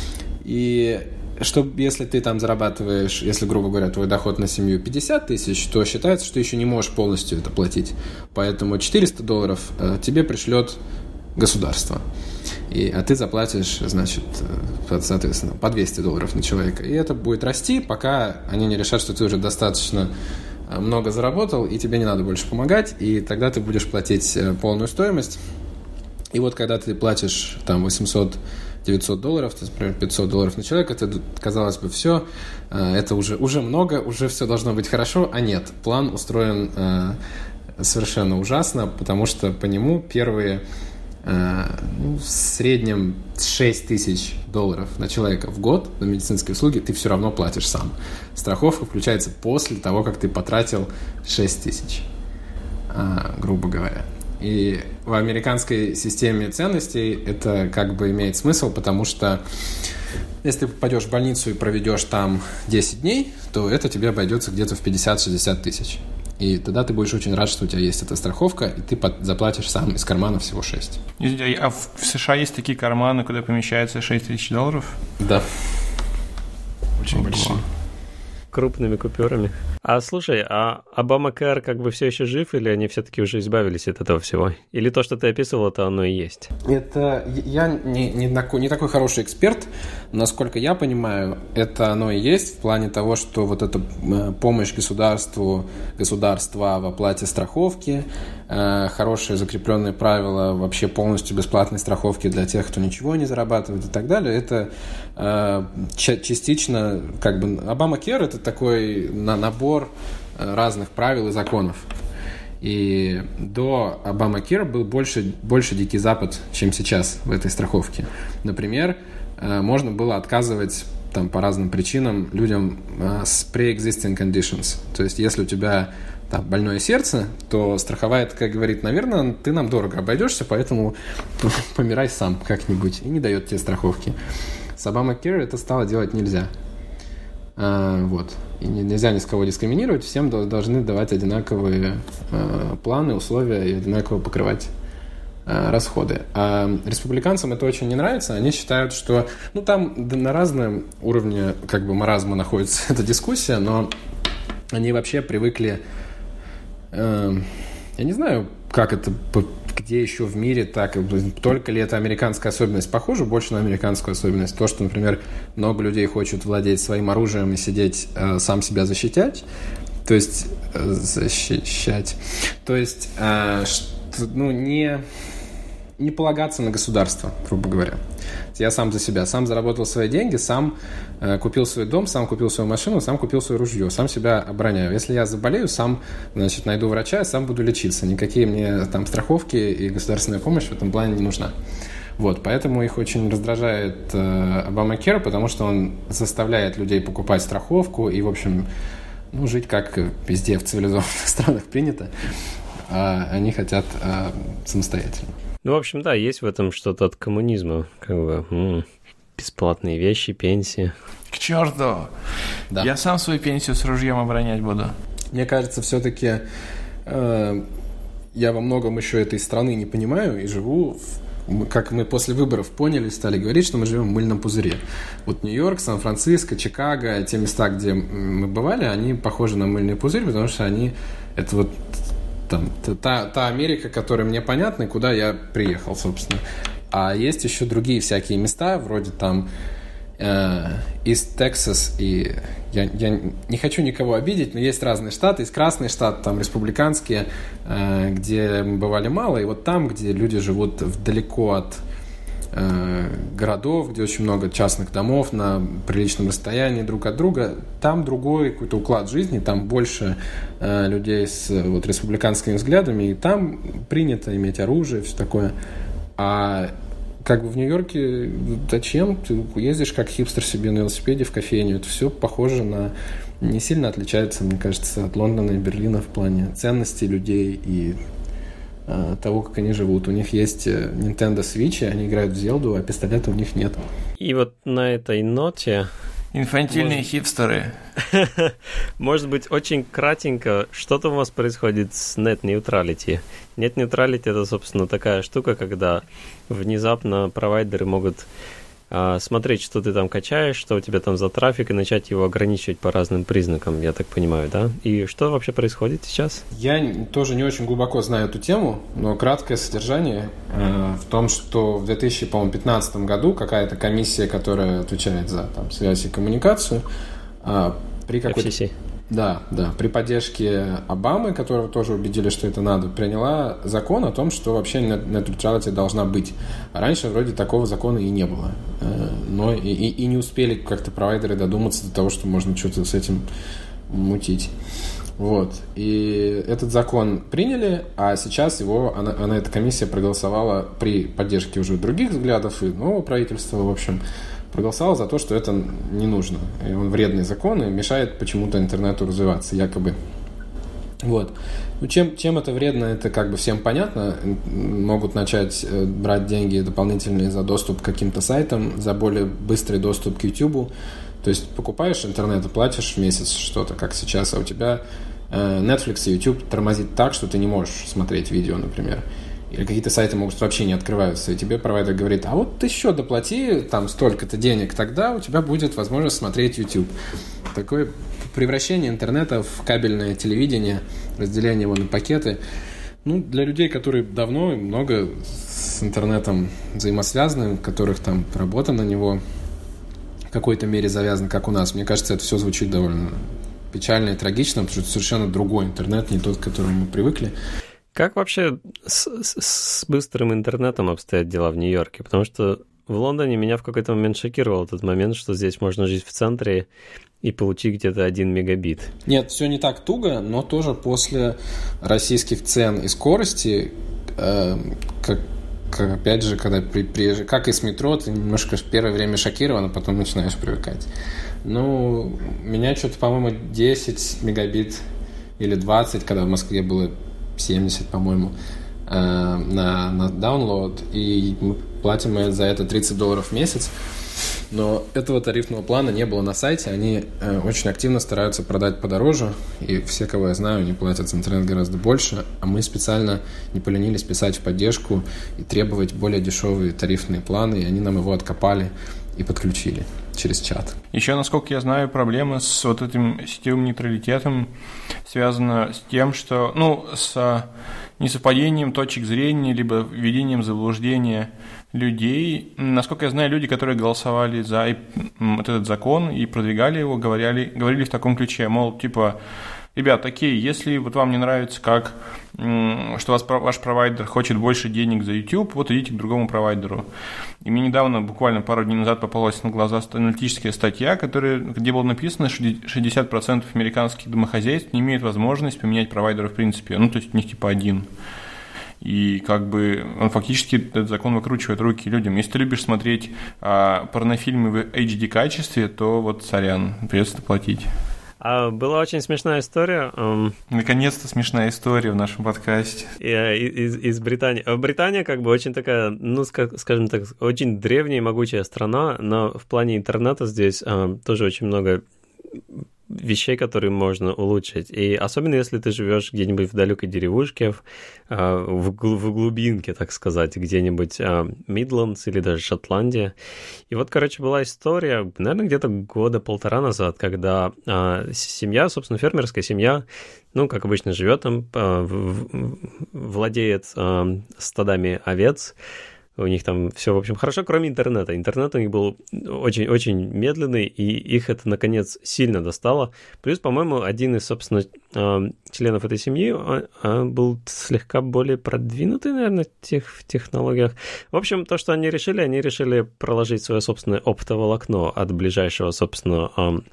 И если ты там зарабатываешь, если, грубо говоря, твой доход на семью 50 тысяч, то считается, что ты еще не можешь полностью это платить. Поэтому $400 тебе пришлет государство. А ты заплатишь, значит, соответственно, по $200 на человека. И это будет расти, пока они не решат, что ты уже достаточно много заработал, и тебе не надо больше помогать, и тогда ты будешь платить полную стоимость. И вот когда ты платишь там $800-900, то, например, $500 на человека, это, казалось бы, все, это уже много, уже все должно быть хорошо, а нет, план устроен совершенно ужасно, потому что по нему первые в среднем $6000 на человека в год на медицинские услуги ты все равно платишь сам. Страховка включается после того, как ты потратил 6000, грубо говоря. И в американской системе ценностей это как бы имеет смысл, потому что если ты попадешь в больницу и проведешь там 10 дней, то это тебе обойдется где-то в 50-60 тысяч. И тогда ты будешь очень рад, что у тебя есть эта страховка, и ты заплатишь сам из кармана всего 6. А в США есть такие карманы, куда помещается $6000? Да. Очень большие. Крупными купюрами. А слушай, а Обамакэр как бы все еще жив, или они все-таки уже избавились от этого всего? Или то, что ты описывал, это оно и есть? Это я не такой хороший эксперт, насколько я понимаю, это оно и есть в плане того, что вот эта помощь государства в оплате страховки, хорошие закрепленные правила вообще полностью бесплатной страховки для тех, кто ничего не зарабатывает и так далее, это частично как бы Обамакэр — это такой набор разных правил и законов. И до Обамакэр был больше Дикий Запад, чем сейчас в этой страховке. Например, можно было отказывать там, по разным причинам людям с pre-existing conditions. То есть, если у тебя там больное сердце, то страховая такая говорит: наверное, ты нам дорого обойдешься, поэтому помирай сам как-нибудь, и не дает тебе страховки. С Обамакэр это стало делать нельзя. Вот. И нельзя ни с кого дискриминировать, всем должны давать одинаковые планы, условия и одинаково покрывать расходы. А республиканцам это очень не нравится. Они считают, что там на разном уровне как бы маразма находится эта дискуссия, но они вообще привыкли... я не знаю, как это, где еще в мире так, только ли это американская особенность. Похоже больше на американскую особенность. То, что, например, много людей хочет владеть своим оружием и сидеть, сам себя защищать. То есть, не полагаться на государство, грубо говоря. Я сам за себя, сам заработал свои деньги, сам купил свой дом, сам купил свою машину, сам купил свое ружье, сам себя обороняю. Если я заболею, сам, значит, найду врача, сам буду лечиться. Никакие мне там страховки и государственная помощь в этом плане не нужна. Вот, поэтому их очень раздражает Obamacare, потому что он заставляет людей покупать страховку и, в общем, жить как везде в цивилизованных странах принято, а они хотят самостоятельно. Ну, в общем, да, есть в этом что-то от коммунизма, как бы бесплатные вещи, пенсии. К черту! Да. Я сам свою пенсию с ружьем оборонять буду. Мне кажется, все-таки я во многом еще этой страны не понимаю и живу, как мы после выборов поняли, стали говорить, что мы живем в мыльном пузыре. Вот Нью-Йорк, Сан-Франциско, Чикаго, те места, где мы бывали, они похожи на мыльный пузырь, потому что они, это вот там, та Америка, которая мне понятна, и куда я приехал, собственно. А есть еще другие всякие места, вроде там East Texas, и я не хочу никого обидеть, но есть разные штаты. Есть красные штаты, там республиканские, где мы бывали мало, и вот там, где люди живут далеко от городов, где очень много частных домов на приличном расстоянии друг от друга, там другой какой-то уклад жизни, там больше людей с вот, республиканскими взглядами, и там принято иметь оружие, все такое. А как бы в Нью-Йорке зачем? Ты ездишь как хипстер себе на велосипеде в кофейню. Это все похоже на... Не сильно отличается, мне кажется, от Лондона и Берлина в плане ценностей людей и того, как они живут. У них есть Nintendo Switch, они играют в Зелду, а пистолета у них нет. И вот на этой ноте... Инфантильные хипстеры. Может быть, очень кратенько, что-то у вас происходит с net neutrality. Net neutrality — это, собственно, такая штука, когда внезапно провайдеры могут смотреть, что ты там качаешь, что у тебя там за трафик, и начать его ограничивать по разным признакам, я так понимаю, да? И что вообще происходит сейчас? Я тоже не очень глубоко знаю эту тему, но краткое содержание в том, что в 2015 году какая-то комиссия, которая отвечает за там, связь и коммуникацию, при какой-то... FCC. Да, при поддержке Обамы, которого тоже убедили, что это надо, приняла закон о том, что вообще net neutrality должна быть. А раньше вроде такого закона и не было. Но и не успели как-то провайдеры додуматься до того, что можно что-то с этим мутить. Вот. И этот закон приняли, а сейчас она эта комиссия проголосовала при поддержке уже других взглядов и нового правительства, в общем, проголосовал за то, что это не нужно. И он вредный закон и мешает почему-то интернету развиваться, якобы. Вот. Ну, чем это вредно, это как бы всем понятно. Могут начать брать деньги дополнительные за доступ к каким-то сайтам, за более быстрый доступ к YouTube. То есть покупаешь интернет и платишь в месяц что-то, как сейчас, а у тебя Netflix и YouTube тормозит так, что ты не можешь смотреть видео, например. Или какие-то сайты могут вообще не открываться, и тебе провайдер говорит, а вот ты еще доплати там столько-то денег, тогда у тебя будет возможность смотреть YouTube. Такое превращение интернета в кабельное телевидение, разделение его на пакеты. Ну, для людей, которые давно и много с интернетом взаимосвязаны, у которых там работа на него в какой-то мере завязана, как у нас, мне кажется, это все звучит довольно печально и трагично, потому что это совершенно другой интернет, не тот, к которому мы привыкли. Как вообще с быстрым интернетом обстоят дела в Нью-Йорке? Потому что в Лондоне меня в какой-то момент шокировал тот момент, что здесь можно жить в центре и получить где-то 1 мегабит. Нет, все не так туго, но тоже после российских цен и скорости, как опять же, когда приезжаешь, как и с метро, ты немножко в первое время шокирован, а потом начинаешь привыкать. Ну, у меня что-то, по-моему, 10 мегабит или 20, когда в Москве было 70, по-моему, на download, и мы платим за это $30 в месяц. Но этого тарифного плана не было на сайте. Они очень активно стараются продать подороже, и все, кого я знаю, они платят за интернет гораздо больше, а мы специально не поленились писать в поддержку и требовать более дешевые тарифные планы, и они нам его откопали и подключили через чат. Еще, насколько я знаю, проблема с вот этим сетевым нейтралитетом связана с тем, что, с несовпадением точек зрения, либо введением заблуждения людей. Насколько я знаю, люди, которые голосовали за вот этот закон и продвигали его, говорили в таком ключе, мол, типа, ребят, окей, если вот вам не нравится, что ваш провайдер хочет больше денег за YouTube, вот идите к другому провайдеру. И мне недавно, буквально пару дней назад, попалась на глаза аналитическая статья, где было написано, что 60% американских домохозяйств не имеют возможности поменять провайдера в принципе. Ну, то есть у них типа один. И как бы он фактически этот закон выкручивает руки людям. Если ты любишь смотреть порнофильмы в HD качестве, то вот сорян, придется платить. Была очень смешная история. Наконец-то смешная история в нашем подкасте. Из Британии. Британия как бы очень такая, ну, скажем так, очень древняя и могучая страна, но в плане интернета здесь тоже очень много вещей, которые можно улучшить. И особенно если ты живешь где-нибудь в далекой деревушке, в глубинке, так сказать, где-нибудь Мидлендс или даже Шотландия. И вот, короче, была история, наверное, где-то года полтора назад, когда семья, собственно, фермерская семья, ну, как обычно, живет там, владеет стадами овец. У них там все, в общем, хорошо, кроме интернета. Интернет у них был очень-очень медленный, и их это, наконец, сильно достало. Плюс, по-моему, один из, собственно, членов этой семьи был слегка более продвинутый, наверное, в технологиях. В общем, то, что они решили проложить свое собственное оптоволокно от ближайшего, собственно,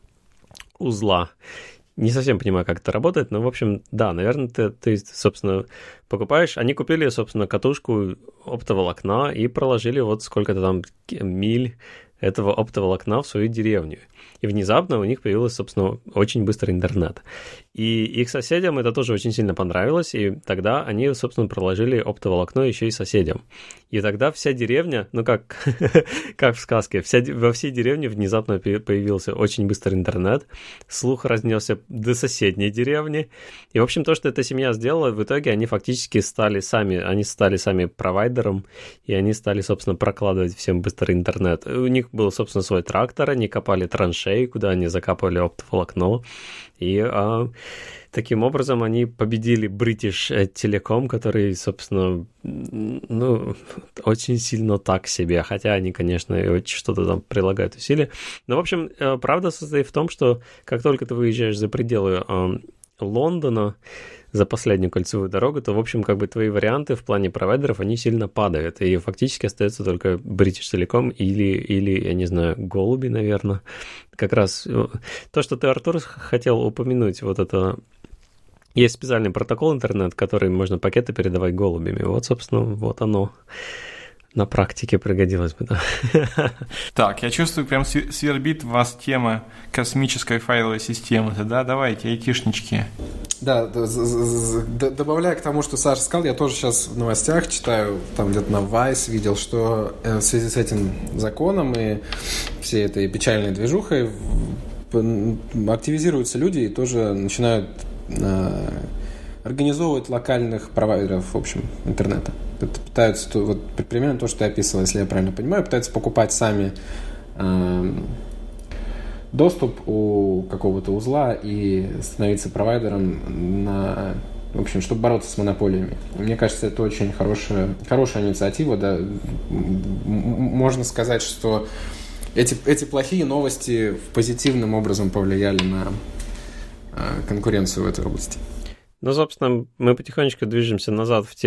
узла. Не совсем понимаю, как это работает, но, в общем, да, наверное, ты, собственно, покупаешь. Они купили, собственно, катушку оптоволокна и проложили вот сколько-то там миль этого оптоволокна в свою деревню. И внезапно у них появился, собственно, очень быстрый интернет. И их соседям это тоже очень сильно понравилось, и тогда они, собственно, проложили оптоволокно еще и соседям. И тогда вся деревня, ну как в сказке, во всей деревне внезапно появился очень быстрый интернет, слух разнесся до соседней деревни. И, в общем, то, что эта семья сделала, в итоге они фактически стали сами провайдером, и они стали, собственно, прокладывать всем быстрый интернет. У них был, собственно, свой трактор, они копали траншеи, куда они закапывали оптоволокно, и таким образом они победили British Telecom, который, собственно, ну, очень сильно так себе, хотя они, конечно, что-то там прилагают усилия. Но, в общем, правда состоит в том, что как только ты выезжаешь за пределы Лондона, за последнюю кольцевую дорогу, то, в общем, как бы твои варианты в плане провайдеров, они сильно падают, и фактически остается только British Telecom или, я не знаю, голуби, наверное. Как раз то, что ты, Артур, хотел упомянуть, вот это... Есть специальный протокол интернет, который можно пакеты передавать голубями. Вот, собственно, вот оно на практике пригодилось бы, да. Так, я чувствую, прям свербит в вас тема космической файловой системы. Да, давайте, айтишнички. Да, добавляя к тому, что Саша сказал, я тоже сейчас в новостях читаю, там где-то на Vice видел, что в связи с этим законом и всей этой печальной движухой активизируются люди и тоже начинают организовывать локальных провайдеров, в общем, интернета. Это пытаются, вот примерно то, что я описывал, если я правильно понимаю, пытаются покупать сами доступ у какого-то узла и становиться провайдером в общем, чтобы бороться с монополиями. Мне кажется, это очень хорошая инициатива. Да. Можно сказать, что эти плохие новости позитивным образом повлияли на конкуренцию в этой области. Ну, собственно, мы потихонечку движемся назад в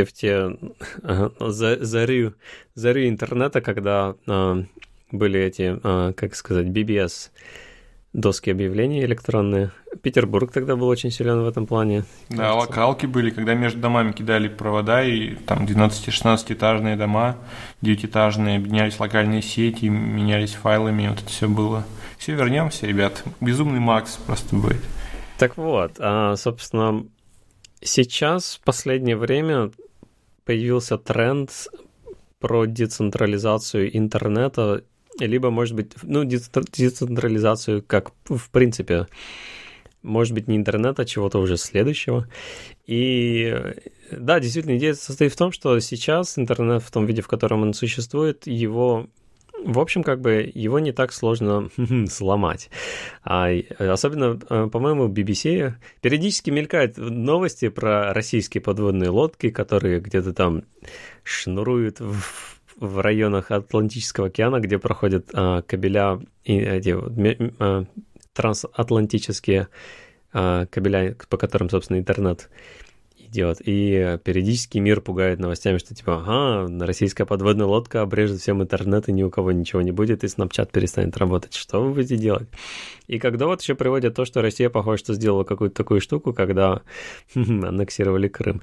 зарю интернета, когда были эти, как сказать, BBS, доски объявлений электронные. Петербург тогда был очень силен в этом плане. Да, кажется. Локалки были, когда между домами кидали провода, и там 12-16-этажные дома, 9-этажные, объединялись локальные сети, менялись файлами, вот это все было. Все, вернемся, ребят. Безумный Макс просто будет. Так вот, собственно, сейчас в последнее время появился тренд про децентрализацию интернета, либо, может быть, децентрализацию как, в принципе, может быть, не интернета, а чего-то уже следующего. И да, действительно, идея состоит в том, что сейчас интернет в том виде, в котором он существует, его... В общем, как бы его не так сложно сломать. Особенно, по-моему, BBC периодически мелькают новости про российские подводные лодки, которые где-то там шнуруют в районах Атлантического океана, где проходят кабеля, трансатлантические кабеля, по которым, собственно, интернет идет. И периодически мир пугает новостями, что типа, ага, российская подводная лодка обрежет всем интернет, и ни у кого ничего не будет, и Snapchat перестанет работать. Что вы будете делать? И как довод еще приводят то, что Россия, похоже, что сделала какую-то такую штуку, когда аннексировали Крым.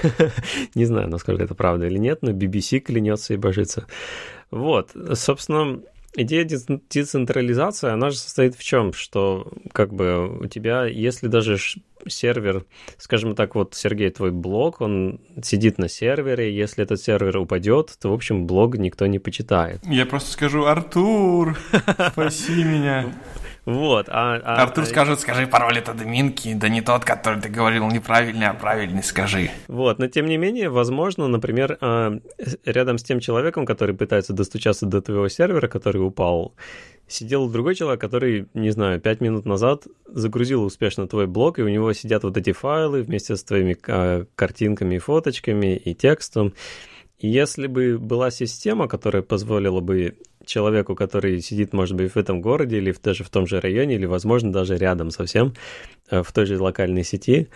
Не знаю, насколько это правда или нет, но BBC клянется и божится. Вот, собственно, идея децентрализации, она же состоит в чем? Что как бы у тебя, если даже сервер, скажем так, вот, Сергей, твой блог, он сидит на сервере, если этот сервер упадет, то, в общем, блог никто не почитает. Я просто скажу: Артур, спаси меня. Вот. Артур скажет: скажи пароль от админки, да не тот, который ты говорил неправильный, а правильный скажи. Вот, но тем не менее, возможно, например, рядом с тем человеком, который пытается достучаться до твоего сервера, который упал, сидел другой человек, который, не знаю, 5 минут назад загрузил успешно твой блог, и у него сидят вот эти файлы вместе с твоими картинками и фоточками и текстом. И если бы была система, которая позволила бы человеку, который сидит, может быть, в этом городе или даже в том же районе, или, возможно, даже рядом совсем, в той же локальной сети,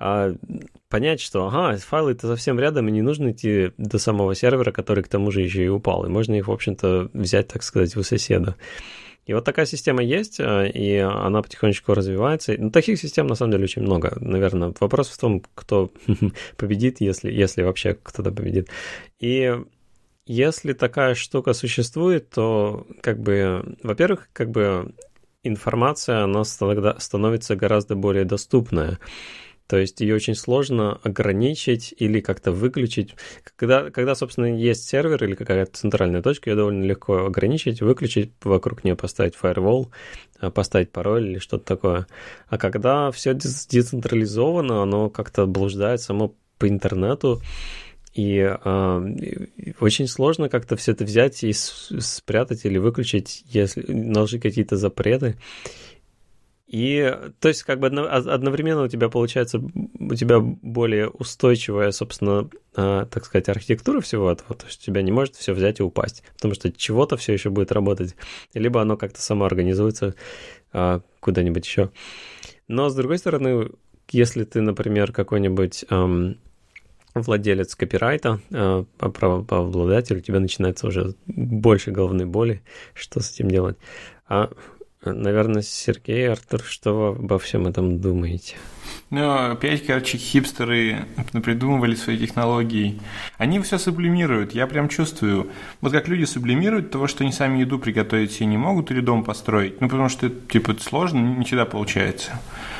понять, что, ага, файлы-то совсем рядом, и не нужно идти до самого сервера, который к тому же еще и упал, и можно их, в общем-то, взять, так сказать, у соседа. И вот такая система есть, и она потихонечку развивается. Но таких систем, на самом деле, очень много. Наверное, вопрос в том, кто победит, если вообще кто-то победит. И если такая штука существует, то, как бы, во-первых, как бы информация, она становится гораздо более доступная. То есть ее очень сложно ограничить или как-то выключить. Когда, собственно, есть сервер или какая-то центральная точка, ее довольно легко ограничить, выключить, вокруг нее поставить firewall, поставить пароль или что-то такое. А когда все децентрализовано, оно как-то блуждает само по интернету, и очень сложно как-то все это взять и спрятать или выключить, если наложить какие-то запреты. И, то есть, как бы одновременно у тебя получается, у тебя более устойчивая, собственно, так сказать, архитектура всего этого, то есть у тебя не может все взять и упасть, потому что чего-то все еще будет работать, либо оно как-то самоорганизуется куда-нибудь еще. Но, с другой стороны, если ты, например, какой-нибудь владелец копирайта, правообладатель, у тебя начинается уже больше головной боли, что с этим делать. Наверное, Сергей, Артур, что вы обо всем этом думаете? Ну, опять, короче, хипстеры придумывали свои технологии. Они все сублимируют, я прям чувствую. Вот как люди сублимируют того, что они сами еду приготовить себе не могут или дом построить. Ну, потому что, типа, это сложно, не всегда получается.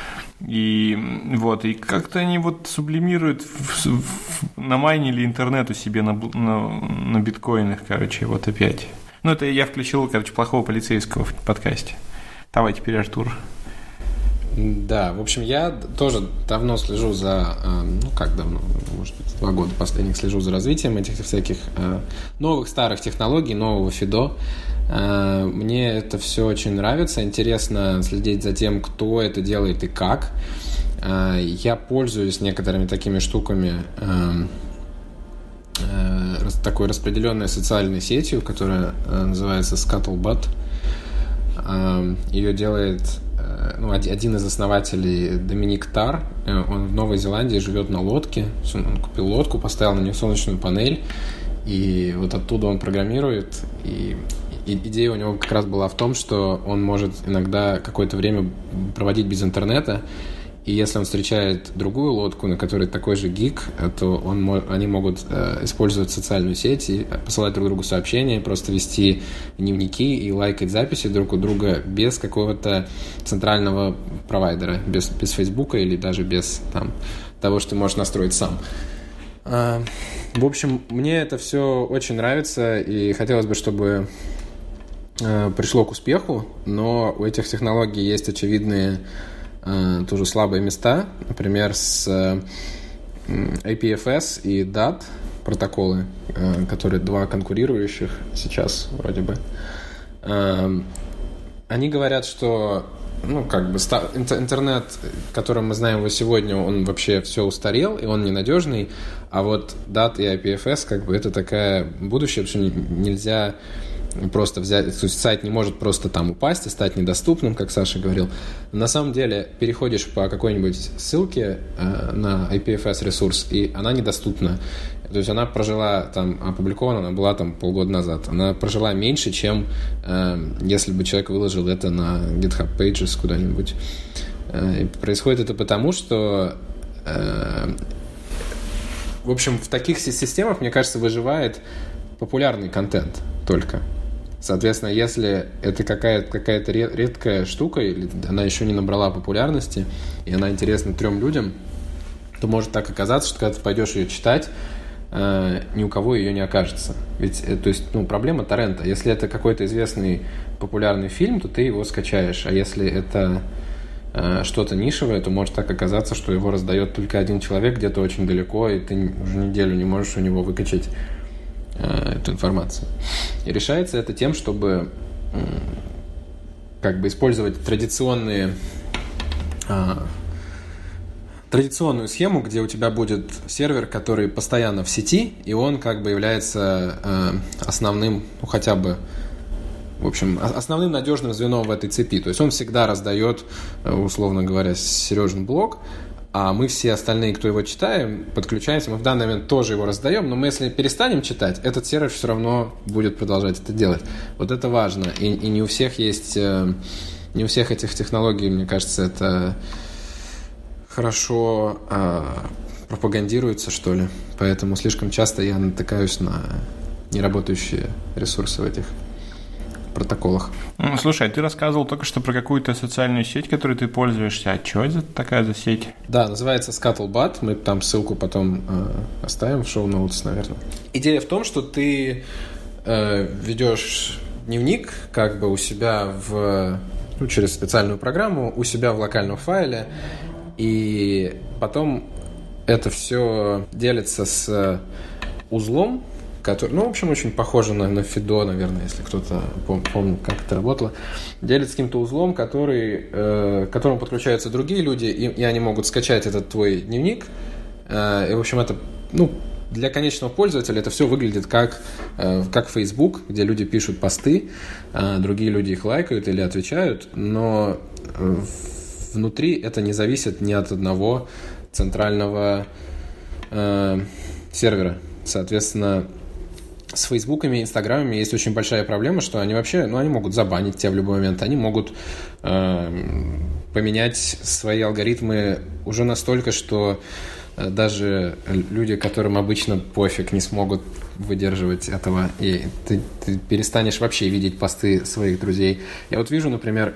И вот, и как-то они вот сублимируют, намайнили интернет у себе на биткоинах, короче, вот опять. Ну, это я включил, короче, плохого полицейского в подкасте. Давай теперь, Артур. Да, в общем, я тоже давно слежу за, ну как давно, может быть, 2 года последних слежу за развитием этих всяких новых старых технологий, нового ФИДО. Мне это все очень нравится, интересно следить за тем, кто это делает и как. Я пользуюсь некоторыми такими штуками, такой распределенной социальной сетью, которая называется Scuttlebutt. Ее делает один из основателей, Доминик Тар. Он в Новой Зеландии живет на лодке. Он купил лодку, поставил на нее солнечную панель, и вот оттуда он программирует. И идея у него как раз была в том, что он может иногда какое-то время проводить без интернета, и если он встречает другую лодку, на которой такой же гик, то они могут использовать социальную сеть и посылать друг другу сообщения, просто вести дневники и лайкать записи друг у друга без какого-то центрального провайдера, без Фейсбука или даже без того, что ты можешь настроить сам. В общем, мне это все очень нравится, и хотелось бы, чтобы пришло к успеху, но у этих технологий есть очевидные тоже слабые места, например, с IPFS и DAT протоколы, которые 2 конкурирующих сейчас вроде бы. Они говорят, что интернет, которым мы знаем его сегодня, он вообще все устарел, и он ненадежный, а вот DAT и IPFS, это такая будущее, потому что нельзя просто взять, то есть сайт не может просто там упасть и стать недоступным, как Саша говорил. На самом деле переходишь по какой-нибудь ссылке на IPFS ресурс, и она недоступна. То есть она прожила там, опубликована, она была там полгода назад. Она прожила меньше, чем если бы человек выложил это на GitHub Pages куда-нибудь. И происходит это потому, что в общем, в таких системах, мне кажется, выживает популярный контент только. Соответственно, если это какая-то редкая штука, или она еще не набрала популярности, и она интересна 3 людям, то может так оказаться, что когда ты пойдешь ее читать, ни у кого ее не окажется. Ведь, то есть, проблема торрента. Если это какой-то известный популярный фильм, то ты его скачаешь. А если это что-то нишевое, то может так оказаться, что его раздает только один человек где-то очень далеко, и ты уже неделю не можешь у него выкачать эту информацию. И решается это тем, чтобы как бы использовать традиционную схему, где у тебя будет сервер, который постоянно в сети, и он как бы является основным, хотя бы, в общем, основным надежным звеном в этой цепи. То есть он всегда раздает, условно говоря, Сережин блог, а мы все остальные, кто его читаем, подключаемся, мы в данный момент тоже его раздаем, но мы, если перестанем читать, этот сервер все равно будет продолжать это делать. Вот это важно. И не у всех есть, не у всех этих технологий, мне кажется, это хорошо пропагандируется, что ли. Поэтому слишком часто я натыкаюсь на неработающие ресурсы в этих протоколах. Слушай, ты рассказывал только что про какую-то социальную сеть, которой ты пользуешься. А что это такая за сеть? Да, называется Scuttlebutt. Мы там ссылку потом оставим в шоу-ноутс, наверное. Идея в том, что ты ведешь дневник как бы у себя через специальную программу, у себя в локальном файле, и потом это все делится с узлом, который, в общем, очень похоже на Фидо, наверное, если кто-то помнит, как это работало. Делится с каким-то узлом, к которому подключаются другие люди, и они могут скачать этот твой дневник. И, в общем, это, для конечного пользователя это все выглядит как Facebook, где люди пишут посты, другие люди их лайкают или отвечают, но внутри это не зависит ни от одного центрального сервера. Соответственно, с фейсбуками и инстаграмами есть очень большая проблема, что они вообще, они могут забанить тебя в любой момент, они могут поменять свои алгоритмы уже настолько, что даже люди, которым обычно пофиг, не смогут выдерживать этого, и ты перестанешь вообще видеть посты своих друзей. Я вот вижу, например,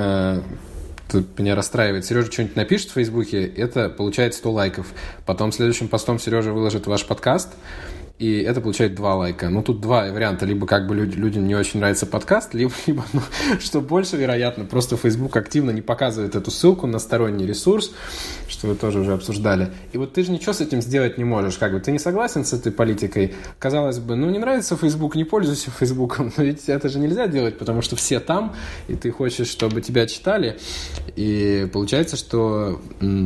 тут меня расстраивает. Сережа что-нибудь напишет в Фейсбуке, это получает 100 лайков. Потом следующим постом Сережа выложит ваш подкаст, и это получает 2 лайка. Тут 2 варианта. Либо как бы людям не очень нравится подкаст, либо что больше вероятно, просто Facebook активно не показывает эту ссылку на сторонний ресурс, что вы тоже уже обсуждали. И вот ты же ничего с этим сделать не можешь. Как бы ты не согласен с этой политикой. Казалось бы, не нравится Facebook, не пользуйся Фейсбуком. Но ведь это же нельзя делать, потому что все там, и ты хочешь, чтобы тебя читали. И получается, что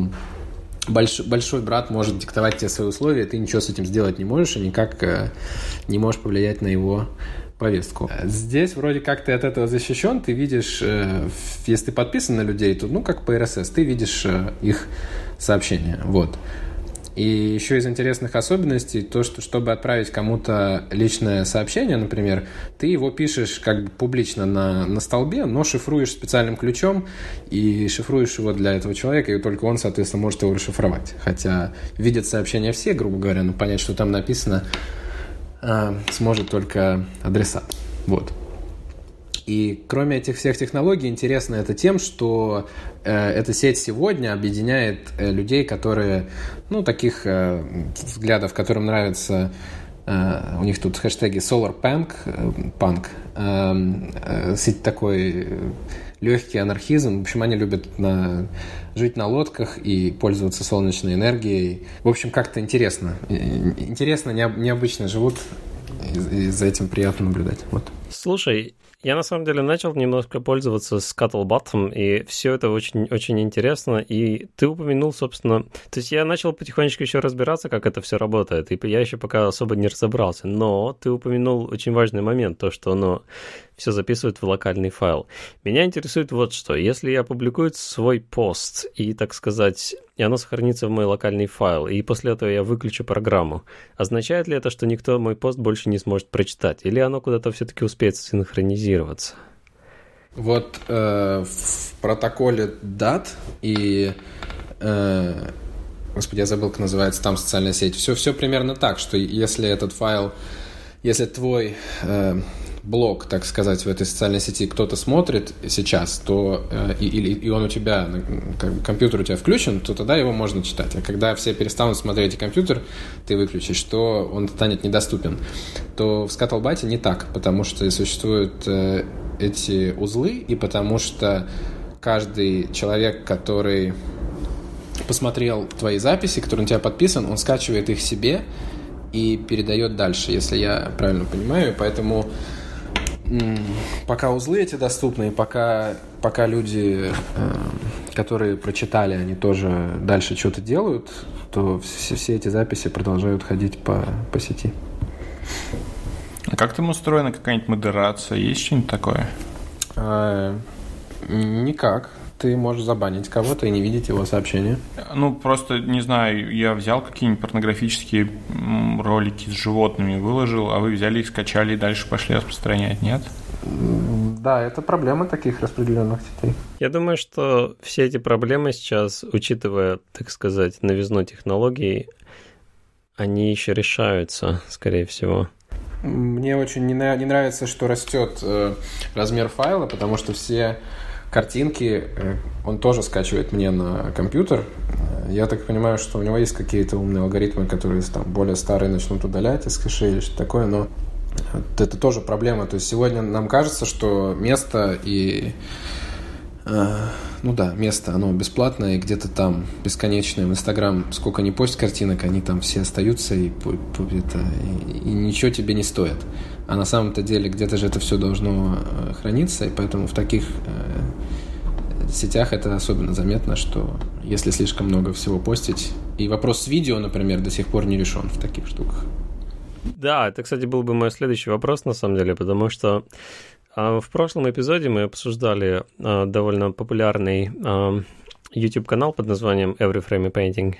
большой брат может диктовать тебе свои условия, ты ничего с этим сделать не можешь и никак не можешь повлиять на его повестку. Здесь вроде как ты от этого защищен, ты видишь, если ты подписан на людей, то, как по RSS, ты видишь их сообщения. Вот. И еще из интересных особенностей то, что чтобы отправить кому-то личное сообщение, например, ты его пишешь как бы публично на столбе, но шифруешь специальным ключом и шифруешь его для этого человека, и только он, соответственно, может его расшифровать. Хотя видят сообщения все, грубо говоря, но понять, что там написано, сможет только адресат. Вот. И кроме этих всех технологий, интересно это тем, что эта сеть сегодня объединяет людей, которые, таких взглядов, которым нравится, у них тут хэштеги solarpunk, такой легкий анархизм. В общем, они любят жить на лодках и пользоваться солнечной энергией. В общем, как-то интересно. Интересно, необычно живут, и за этим приятно наблюдать. Вот. Слушай, Я на самом деле начал немножко пользоваться Scuttlebutt, и все это очень-очень интересно. И ты упомянул, собственно... То есть я начал потихонечку еще разбираться, как это все работает, и я еще пока особо не разобрался. Но ты упомянул очень важный момент, то, что оно все записывает в локальный файл. Меня интересует вот что. Если я публикую свой пост, и, так сказать, и оно сохранится в мой локальный файл, и после этого я выключу программу, означает ли это, что никто мой пост больше не сможет прочитать? Или оно куда-то все-таки успеет синхронизироваться? Вот в протоколе DAT и... Господи, я забыл, как называется там социальная сеть. Все примерно так, что если этот файл, если твой блог, так сказать, в этой социальной сети кто-то смотрит сейчас, то и он у тебя, компьютер у тебя включен, то тогда его можно читать. А когда все перестанут смотреть и компьютер ты выключишь, то он станет недоступен. То в Scuttlebutt не так, потому что существуют эти узлы, и потому что каждый человек, который посмотрел твои записи, который на тебя подписан, он скачивает их себе и передает дальше, если я правильно понимаю. Поэтому пока узлы эти доступны, пока люди, которые прочитали, они тоже дальше что-то делают, то все эти записи продолжают ходить по сети. А как там устроена какая-нибудь модерация? Есть что-нибудь такое? Никак. Ты можешь забанить кого-то и не видеть его сообщения. Ну, просто, не знаю, я взял какие-нибудь порнографические ролики с животными, выложил, а вы взяли их, скачали и дальше пошли распространять, нет? Да, это проблема таких распределенных сетей. Я думаю, что все эти проблемы сейчас, учитывая, так сказать, новизну технологий, они еще решаются, скорее всего. Мне очень не нравится, что растет размер файла, потому что все картинки он тоже скачивает мне на компьютер. Я так понимаю, что у него есть какие-то умные алгоритмы, которые там более старые начнут удалять из кэшей или что-то такое, но это тоже проблема. То есть сегодня нам кажется, что место и... место, оно бесплатное, и где-то там бесконечное. В Инстаграм сколько ни постят картинок, они там все остаются и ничего тебе не стоит. А на самом-то деле где-то же это все должно храниться, и поэтому в таких сетях это особенно заметно, что если слишком много всего постить. И вопрос с видео, например, до сих пор не решен в таких штуках. Да, это, кстати, был бы мой следующий вопрос, на самом деле, потому что в прошлом эпизоде мы обсуждали довольно популярный YouTube-канал под названием Every Frame Painting,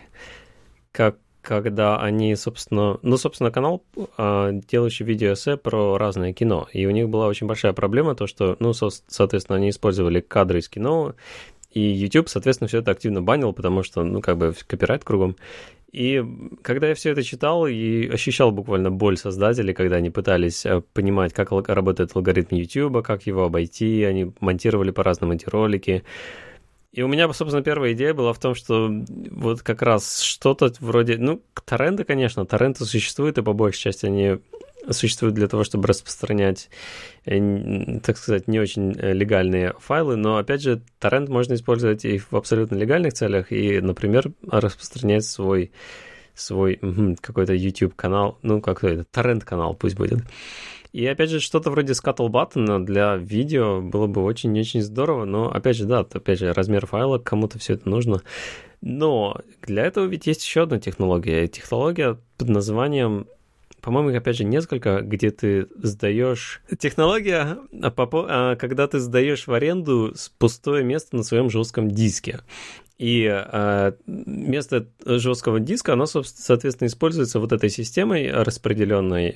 когда они, собственно, канал, делающий видеоэссе про разное кино. И у них была очень большая проблема, то, что, соответственно, они использовали кадры из кино, и YouTube, соответственно, все это активно банил, потому что, копирайт кругом. И когда я все это читал и ощущал буквально боль создателей, когда они пытались понимать, как работает алгоритм YouTube, как его обойти, они монтировали по-разному эти ролики. И у меня, собственно, первая идея была в том, что вот как раз что-то вроде... торренты, конечно, торренты существуют, и по большей части они существуют для того, чтобы распространять, так сказать, не очень легальные файлы, но, опять же, торрент можно использовать и в абсолютно легальных целях, и, например, распространять свой какой-то YouTube-канал, какой-то торрент-канал пусть будет. И, опять же, что-то вроде Scuttlebutt для видео было бы очень-очень здорово, но, опять же, размер файла, кому-то все это нужно. Но для этого ведь есть еще одна технология. Технология под названием... По-моему, опять же, несколько, где ты сдаешь... Технология, когда ты сдаешь в аренду пустое место на своем жестком диске. И место жесткого диска, оно, соответственно, используется вот этой системой распределенной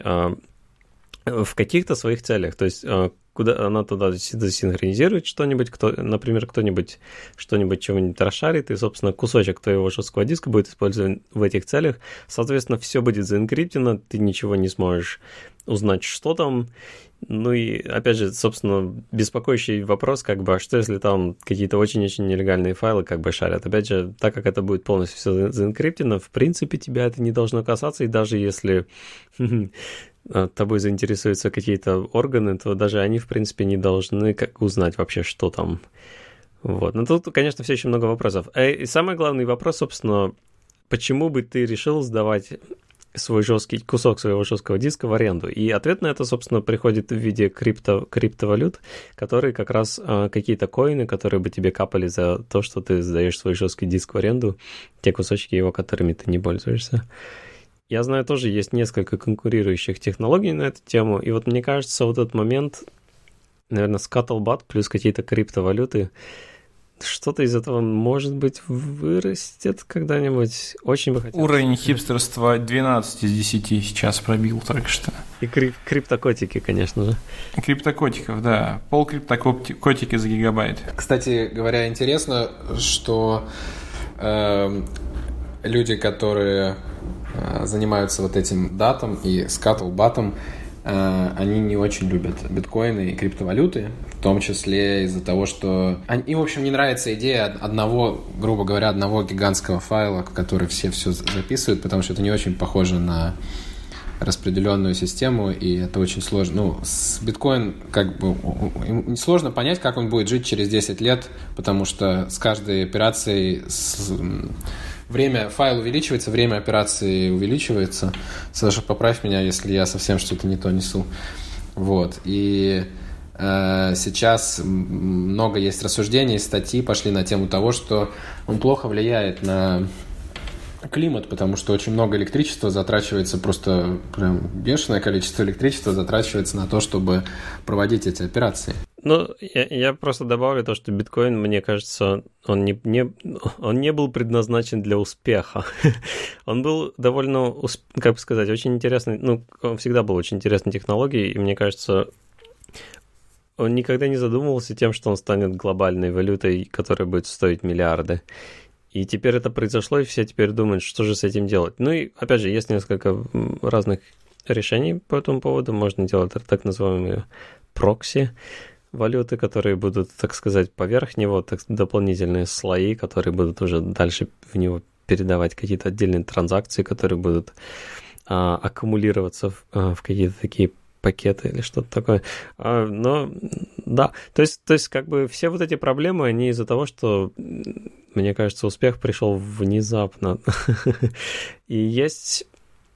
в каких-то своих целях. То есть куда она туда синхронизирует что-нибудь, например, кто-нибудь что-нибудь чего-нибудь расшарит, и, собственно, кусочек твоего жесткого диска будет использован в этих целях. Соответственно, все будет заэнкриптено, ты ничего не сможешь узнать, что там. И, опять же, собственно, беспокоящий вопрос, а что если там какие-то очень-очень нелегальные файлы шарят? Опять же, так как это будет полностью все заэнкриптено, в принципе, тебя это не должно касаться, и даже если тобой заинтересуются какие-то органы, то даже они, в принципе, не должны узнать вообще, что там. Вот. Но тут, конечно, все еще много вопросов. И самый главный вопрос, собственно, почему бы ты решил сдавать кусок своего жесткого диска в аренду. И ответ на это, собственно, приходит в виде криптовалют, которые как раз какие-то коины, которые бы тебе капали за то, что ты сдаешь свой жесткий диск в аренду, те кусочки его, которыми ты не пользуешься. Я знаю, тоже есть несколько конкурирующих технологий на эту тему, и вот мне кажется, вот этот момент, наверное, Scuttlebutt плюс какие-то криптовалюты, что-то из этого, может быть, вырастет когда-нибудь. Очень бы хотелось. Уровень хипстерства 12 из 10 сейчас пробил только что. И криптокотики, конечно же. Криптокотиков, да. Криптокотики за гигабайт. Кстати говоря, интересно, что люди, которые занимаются вот этим датом и скаттлбаттом, они не очень любят биткоины и криптовалюты, в том числе из-за того, что им, в общем, не нравится идея грубо говоря, одного гигантского файла, в который все записывают, потому что это не очень похоже на распределенную систему, и это очень сложно. Ну, с биткоин сложно понять, как он будет жить через 10 лет, потому что с каждой операцией время файл увеличивается, время операции увеличивается. Саша, поправь меня, если я совсем что-то не то несу. Вот. И сейчас много есть рассуждений, статьи пошли на тему того, что он плохо влияет на климат, потому что очень много электричества затрачивается, просто прям бешеное количество электричества затрачивается на то, чтобы проводить эти операции. Ну, я просто добавлю то, что биткоин, мне кажется, он не был предназначен для успеха. Он был довольно, как бы сказать, очень интересный, он всегда был очень интересной технологией, и мне кажется, он никогда не задумывался тем, что он станет глобальной валютой, которая будет стоить миллиарды. И теперь это произошло, и все теперь думают, что же с этим делать. Ну и, опять же, есть несколько разных решений по этому поводу. Можно делать так называемые прокси валюты, которые будут, так сказать, поверх него, дополнительные слои, которые будут уже дальше в него передавать какие-то отдельные транзакции, которые будут аккумулироваться в какие-то такие пакеты или что-то такое. Но, да, то есть как бы все вот эти проблемы, они из-за того, что, мне кажется, успех пришел внезапно. И есть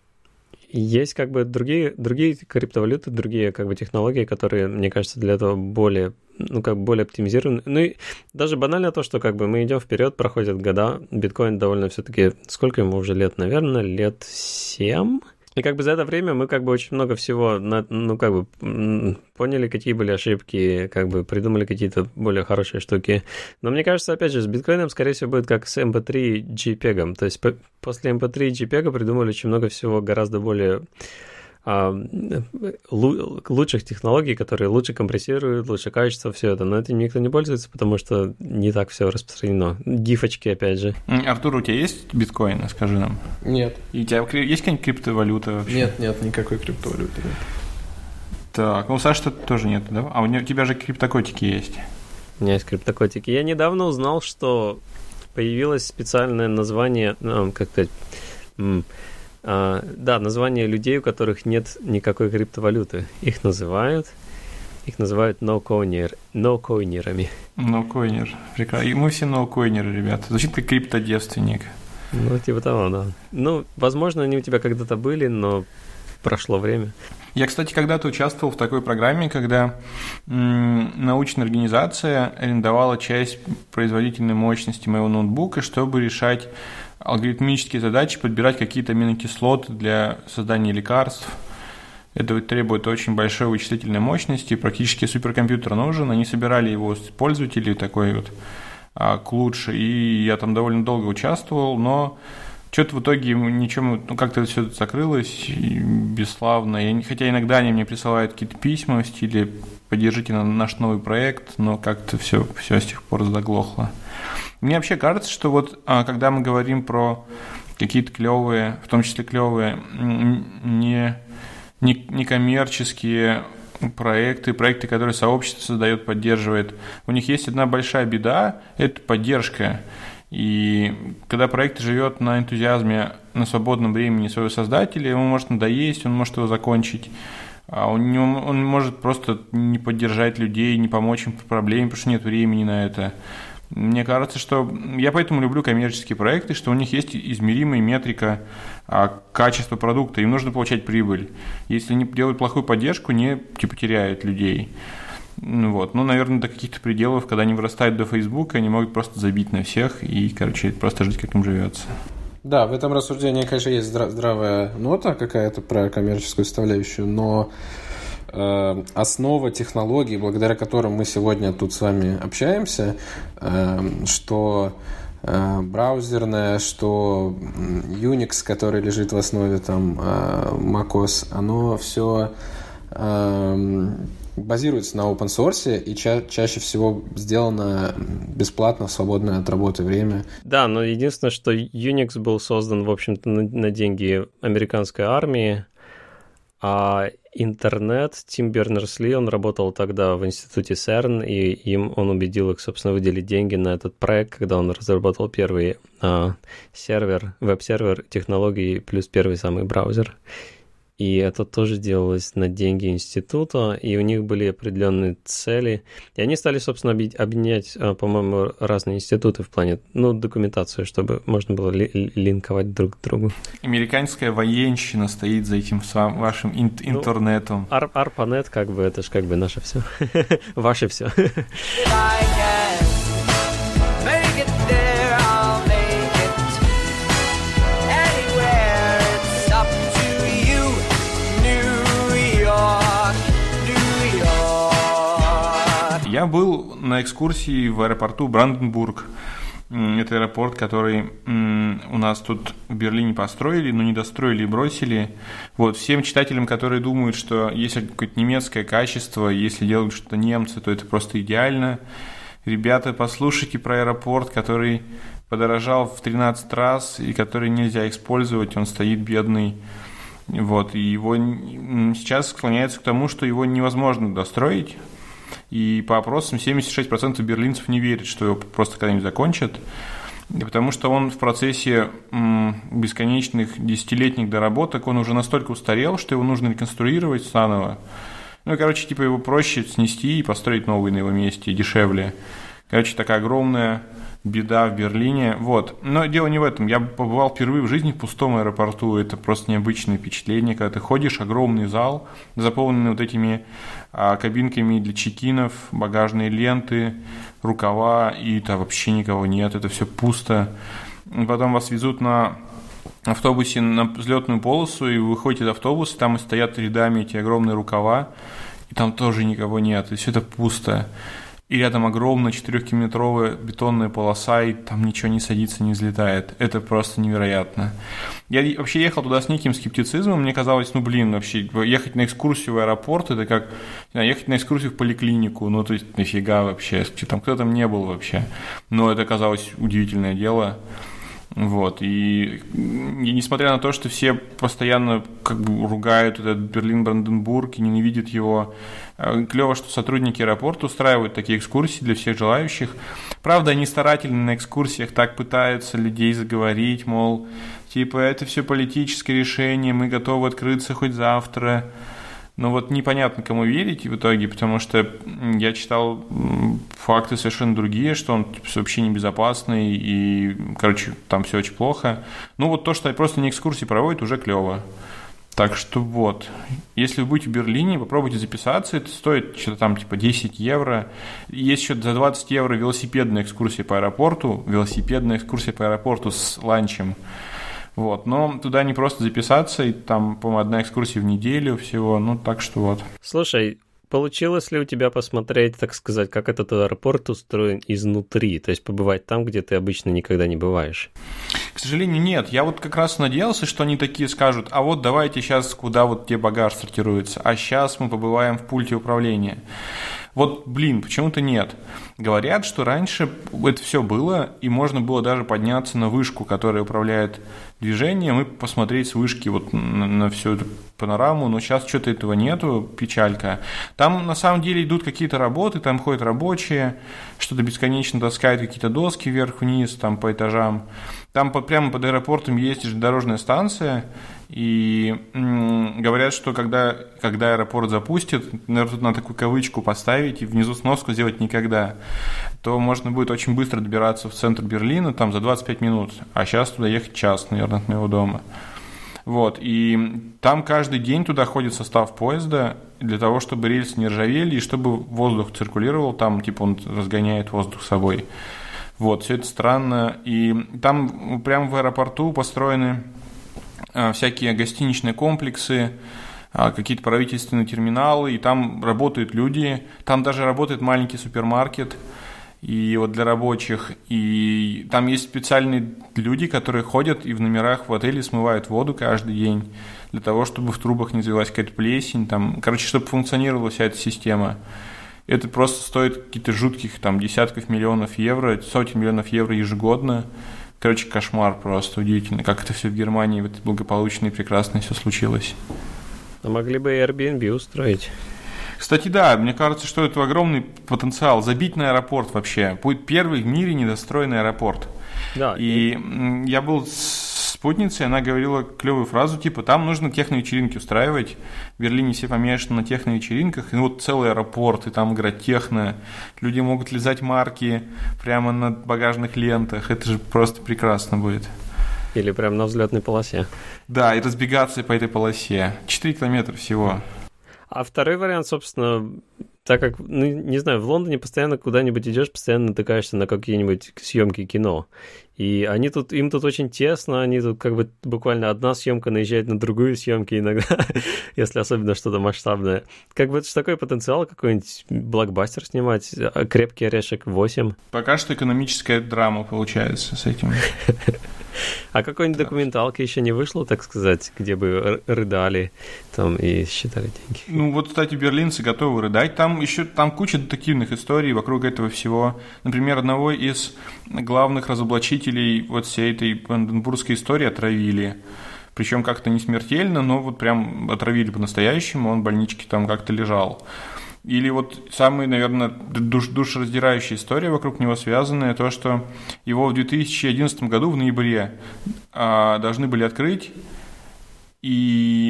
как бы другие криптовалюты, другие как бы технологии, которые, мне кажется, для этого более оптимизированы. Ну и даже банально то, что как бы мы идем вперед, проходят года, биткоин довольно все-таки, сколько ему уже лет, наверное, лет 7. И как бы за это время мы как бы очень много всего, поняли, какие были ошибки, как бы придумали какие-то более хорошие штуки. Но мне кажется, опять же, с биткоином, скорее всего, будет как с MP3 JPEG. То есть после MP3 JPEG придумали очень много всего гораздо более лучших технологий, которые лучше компрессируют, лучше качество, все это. Но этим никто не пользуется, потому что не так все распространено. Гифочки, опять же. Артур, у тебя есть биткоин, скажи нам? Нет. И у тебя есть какая-нибудь криптовалюта вообще? Нет, никакой криптовалюты нет. Так, у Саши тоже нет, да? А у тебя же криптокотики есть. У меня есть криптокотики. Я недавно узнал, что появилось специальное название, как сказать... название людей, у которых нет никакой криптовалюты. Их называют ноукоинерами. Ноукоинер. Прекрасно. И мы все ноукоинеры, ребята. Звучит как криптодевственник. Ну, типа того, да. Ну, возможно, они у тебя когда-то были, но прошло время. Я, кстати, когда-то участвовал в такой программе, когда научная организация арендовала часть производительной мощности моего ноутбука, чтобы решать алгоритмические задачи, подбирать какие-то аминокислоты для создания лекарств. Это требует очень большой вычислительной мощности, практически суперкомпьютер нужен. Они собирали его с пользователей такой вот к лучше, и я там довольно долго участвовал, но что-то в итоге ничего, как-то все закрылось бесславно. Хотя иногда они мне присылают какие-то письма в стиле «поддержите наш новый проект», но как-то все с тех пор заглохло. Мне вообще кажется, что вот когда мы говорим про какие-то клевые, в том числе клевые, некоммерческие проекты, которые сообщество создает, поддерживает, у них есть одна большая беда – это поддержка. И когда проект живет на энтузиазме, на свободном времени своего создателя, ему может надоесть, он может его закончить. Он может просто не поддержать людей, не помочь им в проблеме, потому что нет времени на это. Мне кажется, что я поэтому люблю коммерческие проекты, что у них есть измеримая метрика качества продукта, им нужно получать прибыль. Если они делают плохую поддержку, не теряют людей. Вот. Ну, наверное, до каких-то пределов, когда они вырастают до Фейсбука, они могут просто забить на всех и, просто жить, как им живется. Да, в этом рассуждении, конечно, есть здравая нота какая-то про коммерческую составляющую, но основа технологий, благодаря которым мы сегодня тут с вами общаемся, что браузерная, что Unix, который лежит в основе там macOS, оно все базируется на open source и чаще всего сделано бесплатно в свободное от работы время. Да, но единственное, что Unix был создан, в общем-то, на деньги американской армии, а интернет, Тим Бернерс-Ли, он работал тогда в институте CERN, и он убедил их, собственно, выделить деньги на этот проект, когда он разработал первый сервер, веб-сервер технологий плюс первый самый браузер. И это тоже делалось на деньги института, и у них были определенные цели. И они стали, собственно, объединять, по-моему, разные институты в плане, документации, чтобы можно было линковать друг к другу. Американская военщина стоит за этим вашим интернетом. ARPANET, это же наше все. Ваше все. Я был на экскурсии в аэропорту Бранденбург. Это аэропорт, который у нас тут в Берлине построили, но не достроили и бросили. Вот, всем читателям, которые думают, что если какое-то немецкое качество, если делают что-то немцы, то это просто идеально. Ребята, послушайте про аэропорт, который подорожал в 13 раз и который нельзя использовать, он стоит бедный. Вот, и его сейчас склоняется к тому, что его невозможно достроить. И по опросам 76% берлинцев не верят, что его просто когда-нибудь закончат, потому что он в процессе бесконечных десятилетних доработок, он уже настолько устарел, что его нужно реконструировать заново. Его проще снести и построить новый на его месте, дешевле. Такая огромная беда в Берлине. Вот. Но дело не в этом. Я побывал впервые в жизни в пустом аэропорту. Это просто необычное впечатление, когда ты ходишь, огромный зал, заполненный вот этими кабинками для чекинов, багажные ленты, рукава, и там вообще никого нет. Это все пусто. Потом вас везут на автобусе на взлетную полосу, и вы выходите из автобуса, там и стоят рядами эти огромные рукава, и там тоже никого нет, и все это пусто. И рядом огромная 4-километровая бетонная полоса, и там ничего не садится, не взлетает. Это просто невероятно. Я вообще ехал туда с неким скептицизмом. Мне казалось, вообще ехать на экскурсию в аэропорт, это как ехать на экскурсию в поликлинику. То есть нафига вообще, кто там не был вообще. Но это казалось удивительное дело. Вот, и несмотря на то, что все постоянно ругают этот Берлин-Бранденбург и ненавидят его, клево, что сотрудники аэропорта устраивают такие экскурсии для всех желающих. Правда, они старательно на экскурсиях так пытаются людей заговорить, мол, это все политическое решение, мы готовы открыться хоть завтра. Но непонятно, кому верить в итоге, потому что я читал факты совершенно другие, что он вообще небезопасный, и, там все очень плохо. То, что просто не экскурсии проводят, уже клево. Так что если вы будете в Берлине, попробуйте записаться, это стоит что-то там 10 евро. Есть еще за 20 евро велосипедная экскурсия по аэропорту с ланчем. Но туда не просто записаться, и там, по-моему, одна экскурсия в неделю всего, так что Слушай, получилось ли у тебя посмотреть, так сказать, как этот аэропорт устроен изнутри, то есть побывать там, где ты обычно никогда не бываешь? К сожалению, нет. Я как раз надеялся, что они такие скажут, давайте сейчас, куда где багаж сортируется, а сейчас мы побываем в пульте управления. Почему-то нет. Говорят, что раньше это все было, и можно было даже подняться на вышку, которая управляет движением, и посмотреть с вышки на всю эту панораму, но сейчас что-то этого нету, печалька. Там на самом деле идут какие-то работы, там ходят рабочие, что-то бесконечно таскают какие-то доски вверх-вниз, там по этажам. Там прямо под аэропортом есть дорожная станция, И говорят, что когда аэропорт запустят, наверное, тут надо такую кавычку поставить и внизу сноску сделать «никогда», то можно будет очень быстро добираться в центр Берлина, там за 25 минут, а сейчас туда ехать час, наверное, от моего дома. Вот, и там каждый день туда ходит состав поезда для того, чтобы рельсы не ржавели и чтобы воздух циркулировал, там типа он разгоняет воздух с собой. Вот, все это странно. И там прямо в аэропорту построены всякие гостиничные комплексы, какие-то правительственные терминалы, и там работают люди, там даже работает маленький супермаркет, и вот для рабочих, и там есть специальные люди, которые ходят и в номерах в отеле смывают воду каждый день для того, чтобы в трубах не завелась какая-то плесень, там, короче, чтобы функционировала вся эта система. Это просто стоит каких-то жутких там десятков миллионов евро, сотен миллионов евро ежегодно. Короче, кошмар просто, удивительно, как это все в Германии вот благополучно и прекрасно все случилось. А могли бы Airbnb устроить. Кстати, да, мне кажется, что это огромный потенциал. Забить на аэропорт вообще. Будет первый в мире недостроенный аэропорт. Да. И я был с спутницей, она говорила клевую фразу, типа, там нужно техно-вечеринки устраивать. В Берлине все помешаны на техно-вечеринках. И вот целый аэропорт, и там играть техно. Люди могут лизать марки прямо на багажных лентах. Это же просто прекрасно будет. Или прямо на взлетной полосе. Да, и разбегаться по этой полосе. 4 километра всего. А второй вариант, собственно, так как, ну, не знаю, в Лондоне постоянно куда-нибудь идешь, постоянно натыкаешься на какие-нибудь съемки кино. И им тут очень тесно, они тут как бы буквально одна съемка наезжает на другую съемки иногда, если особенно что-то масштабное. Как бы это же такой потенциал какой-нибудь блокбастер снимать, «Крепкий орешек 8». Пока что экономическая драма получается с этим. А какой-нибудь документалки еще не вышло, так сказать, где бы рыдали там и считали деньги? Ну вот, кстати, берлинцы готовы рыдать. Там куча детективных историй вокруг этого всего. Например, одного из главных разоблачителей вот всей этой бранденбургской истории отравили. Причем как-то не смертельно, но вот прям отравили по-настоящему, он в больничке там как-то лежал. Или вот самая, наверное, душераздирающая история вокруг него связанная, то, что его в 2011 году в ноябре должны были открыть, и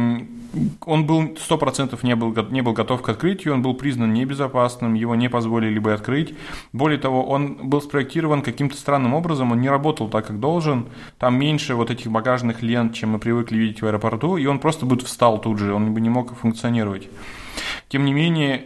он был 100% не был готов к открытию, он был признан небезопасным, его не позволили бы открыть. Более того, он был спроектирован каким-то странным образом, он не работал так, как должен, там меньше вот этих багажных лент, чем мы привыкли видеть в аэропорту, и он просто бы встал тут же, он бы не мог функционировать. Тем не менее,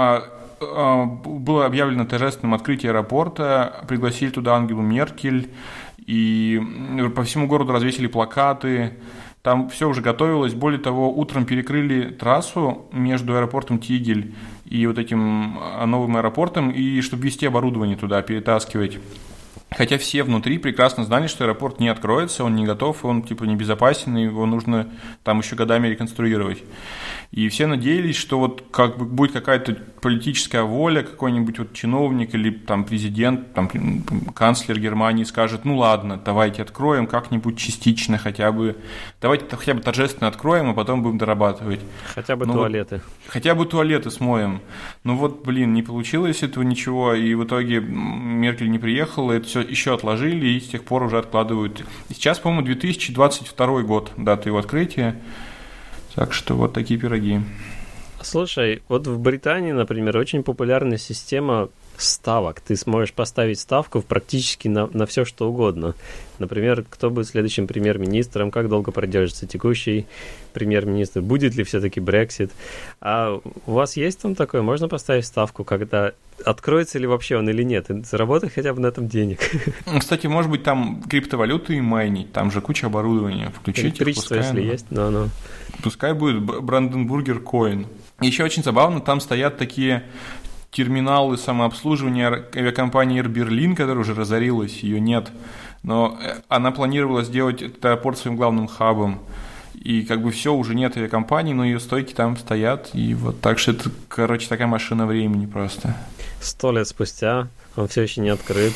было объявлено торжественным открытие аэропорта, пригласили туда Ангелу Меркель, и по всему городу развесили плакаты, там все уже готовилось. Более того, утром перекрыли трассу между аэропортом Тигель и вот этим новым аэропортом, и чтобы везти оборудование туда, перетаскивать. Хотя все внутри прекрасно знали, что аэропорт не откроется, он не готов, он типа небезопасен, и его нужно там еще годами реконструировать. И все надеялись, что вот как бы будет какая-то политическая воля, какой-нибудь вот чиновник или там президент, там канцлер Германии скажет, ну ладно, давайте откроем как-нибудь частично хотя бы, давайте хотя бы торжественно откроем, а потом будем дорабатывать. Хотя бы туалеты. Хотя бы туалеты смоем. Ну вот, блин, не получилось этого ничего, и в итоге Меркель не приехала, это все еще отложили, и с тех пор уже откладывают. И сейчас, по-моему, 2022 год, дата его открытия. Так что вот такие пироги. Слушай, вот в Британии, например, очень популярная система ставок. Ты сможешь поставить ставку практически на все, что угодно. Например, кто будет следующим премьер-министром, как долго продержится текущий премьер-министр, будет ли все-таки Brexit. А у вас есть там такое? Можно поставить ставку, когда откроется ли вообще он или нет, и заработать хотя бы на этом денег? Кстати, может быть, там криптовалюты и майнить, там же куча оборудования. Включите электричество, если есть, но. Пускай будет Бранденбургер Коин. Еще очень забавно, там стоят такие терминалы самообслуживания авиакомпании Air Berlin, которая уже разорилась, ее нет. Но она планировала сделать этот аэропорт своим главным хабом. И как бы все, уже нет авиакомпании, но ее стойки там стоят. И вот так что это, короче, такая машина времени просто. 100 лет спустя он все еще не открыт.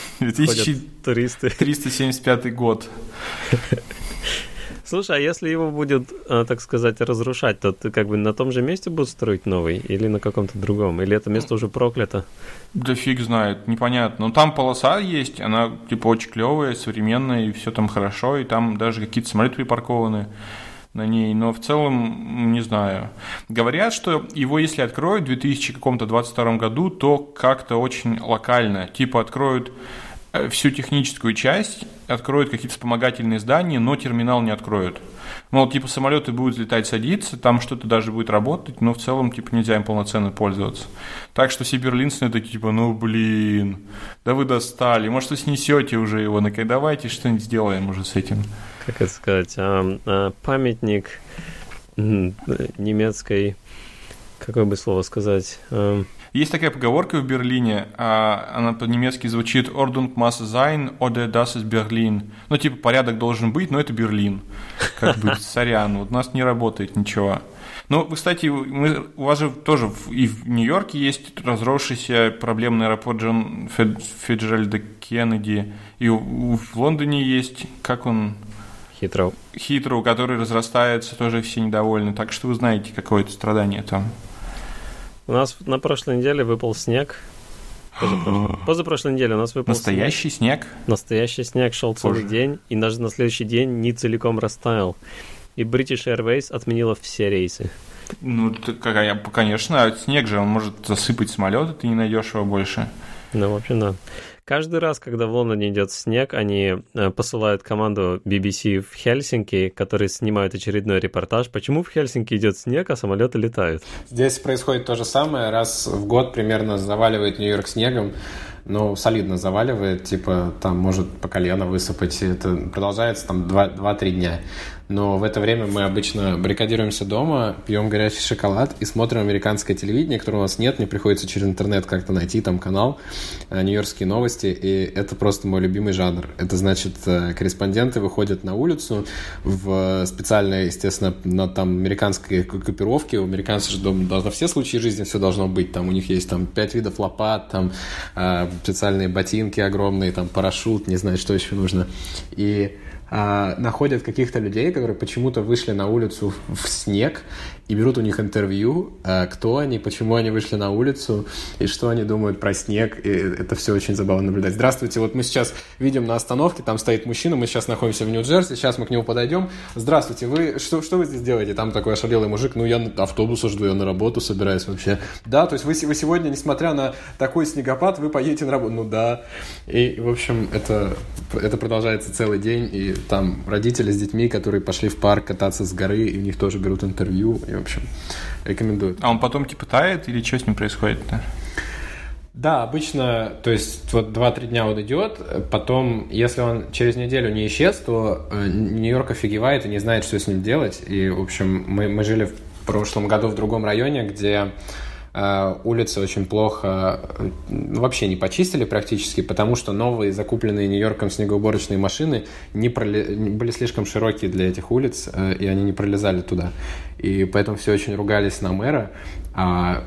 2375 год. Слушай, а если его будет, так сказать, разрушать, то ты как бы на том же месте будут строить новый или на каком-то другом? Или это место уже проклято? Да фиг знает, непонятно. Но там полоса есть, она типа очень клевая, современная, и все там хорошо, и там даже какие-то самолеты припаркованы. на ней, но в целом не знаю. Говорят, что его, если откроют в 2022 году, то как-то очень локально. Типа откроют всю техническую часть, откроют какие-то вспомогательные здания, но терминал не откроют. Мол, типа самолеты будут летать, садиться, там что-то даже будет работать, но в целом типа нельзя им полноценно пользоваться. Так что все берлинцы такие типа, да вы достали, может вы снесете уже его, давайте что-нибудь сделаем уже с этим. Как это сказать, памятник немецкой, какое бы слово сказать... Есть такая поговорка в Берлине, она по-немецки звучит «Ordnung muss sein oder das ist Berlin». Ну, типа, порядок должен быть, но это Берлин. Как бы, сорян, вот у нас не работает ничего. Ну, кстати, у вас же тоже и в Нью-Йорке есть разросшийся проблемный аэропорт Джон Фиджеральда Кеннеди, и в Лондоне есть, как он... Хитроу, который разрастается, тоже все недовольны. Так что вы знаете, какое-то страдание там. У нас на прошлой неделе выпал снег. Позапрошлой неделе у нас выпал Настоящий снег? Настоящий снег шел целый день, и даже на следующий день не целиком растаял. И British Airways отменила все рейсы. Ну, конечно, снег же, он может засыпать самолеты, ты не найдешь его больше. Ну, в общем, да. Каждый раз, когда в Лондоне идет снег, они посылают команду BBC в Хельсинки, которые снимают очередной репортаж. Почему в Хельсинки идет снег, а самолеты летают? Здесь происходит то же самое. Раз в год примерно заваливает Нью-Йорк снегом. Ну, солидно заваливает, типа, там может по колено высыпать. Это продолжается там 2-3 дня. Но в это время мы обычно баррикадируемся дома, пьем горячий шоколад и смотрим американское телевидение, которого у нас нет. Мне приходится через интернет как-то найти там канал «Нью-Йоркские новости», и это просто мой любимый жанр. Это значит, корреспонденты выходят на улицу в специальной, естественно, там американской экипировке. У американцев же на все случаи жизни все должно быть. Там у них есть там 5 видов лопат, там специальные ботинки огромные, там парашют, не знаю, что еще нужно. И находят каких-то людей, которые почему-то вышли на улицу в снег, и берут у них интервью, кто они, почему они вышли на улицу, и что они думают про снег, и это все очень забавно наблюдать. Здравствуйте, вот мы сейчас видим на остановке, там стоит мужчина, мы сейчас находимся в Нью-Джерси, сейчас мы к нему подойдем. Здравствуйте, что вы здесь делаете? Там такой ошалелый мужик, я автобус жду, я на работу собираюсь вообще. Да, то есть вы сегодня, несмотря на такой снегопад, вы поедете на работу? Ну да. И, в общем, это продолжается целый день, и там родители с детьми, которые пошли в парк кататься с горы, и у них тоже берут интервью, и, в общем, рекомендую. А он потом типа тает, или что с ним происходит-то? Да, обычно, то есть вот 2-3 дня он идет, потом, если он через неделю не исчез, то Нью-Йорк офигевает и не знает, что с ним делать. И, в общем, мы жили в прошлом году в другом районе, где улицы очень плохо, вообще не почистили практически, потому что новые закупленные Нью-Йорком снегоуборочные машины были слишком широкие для этих улиц, и они не пролезали туда. И поэтому все очень ругались на мэра. А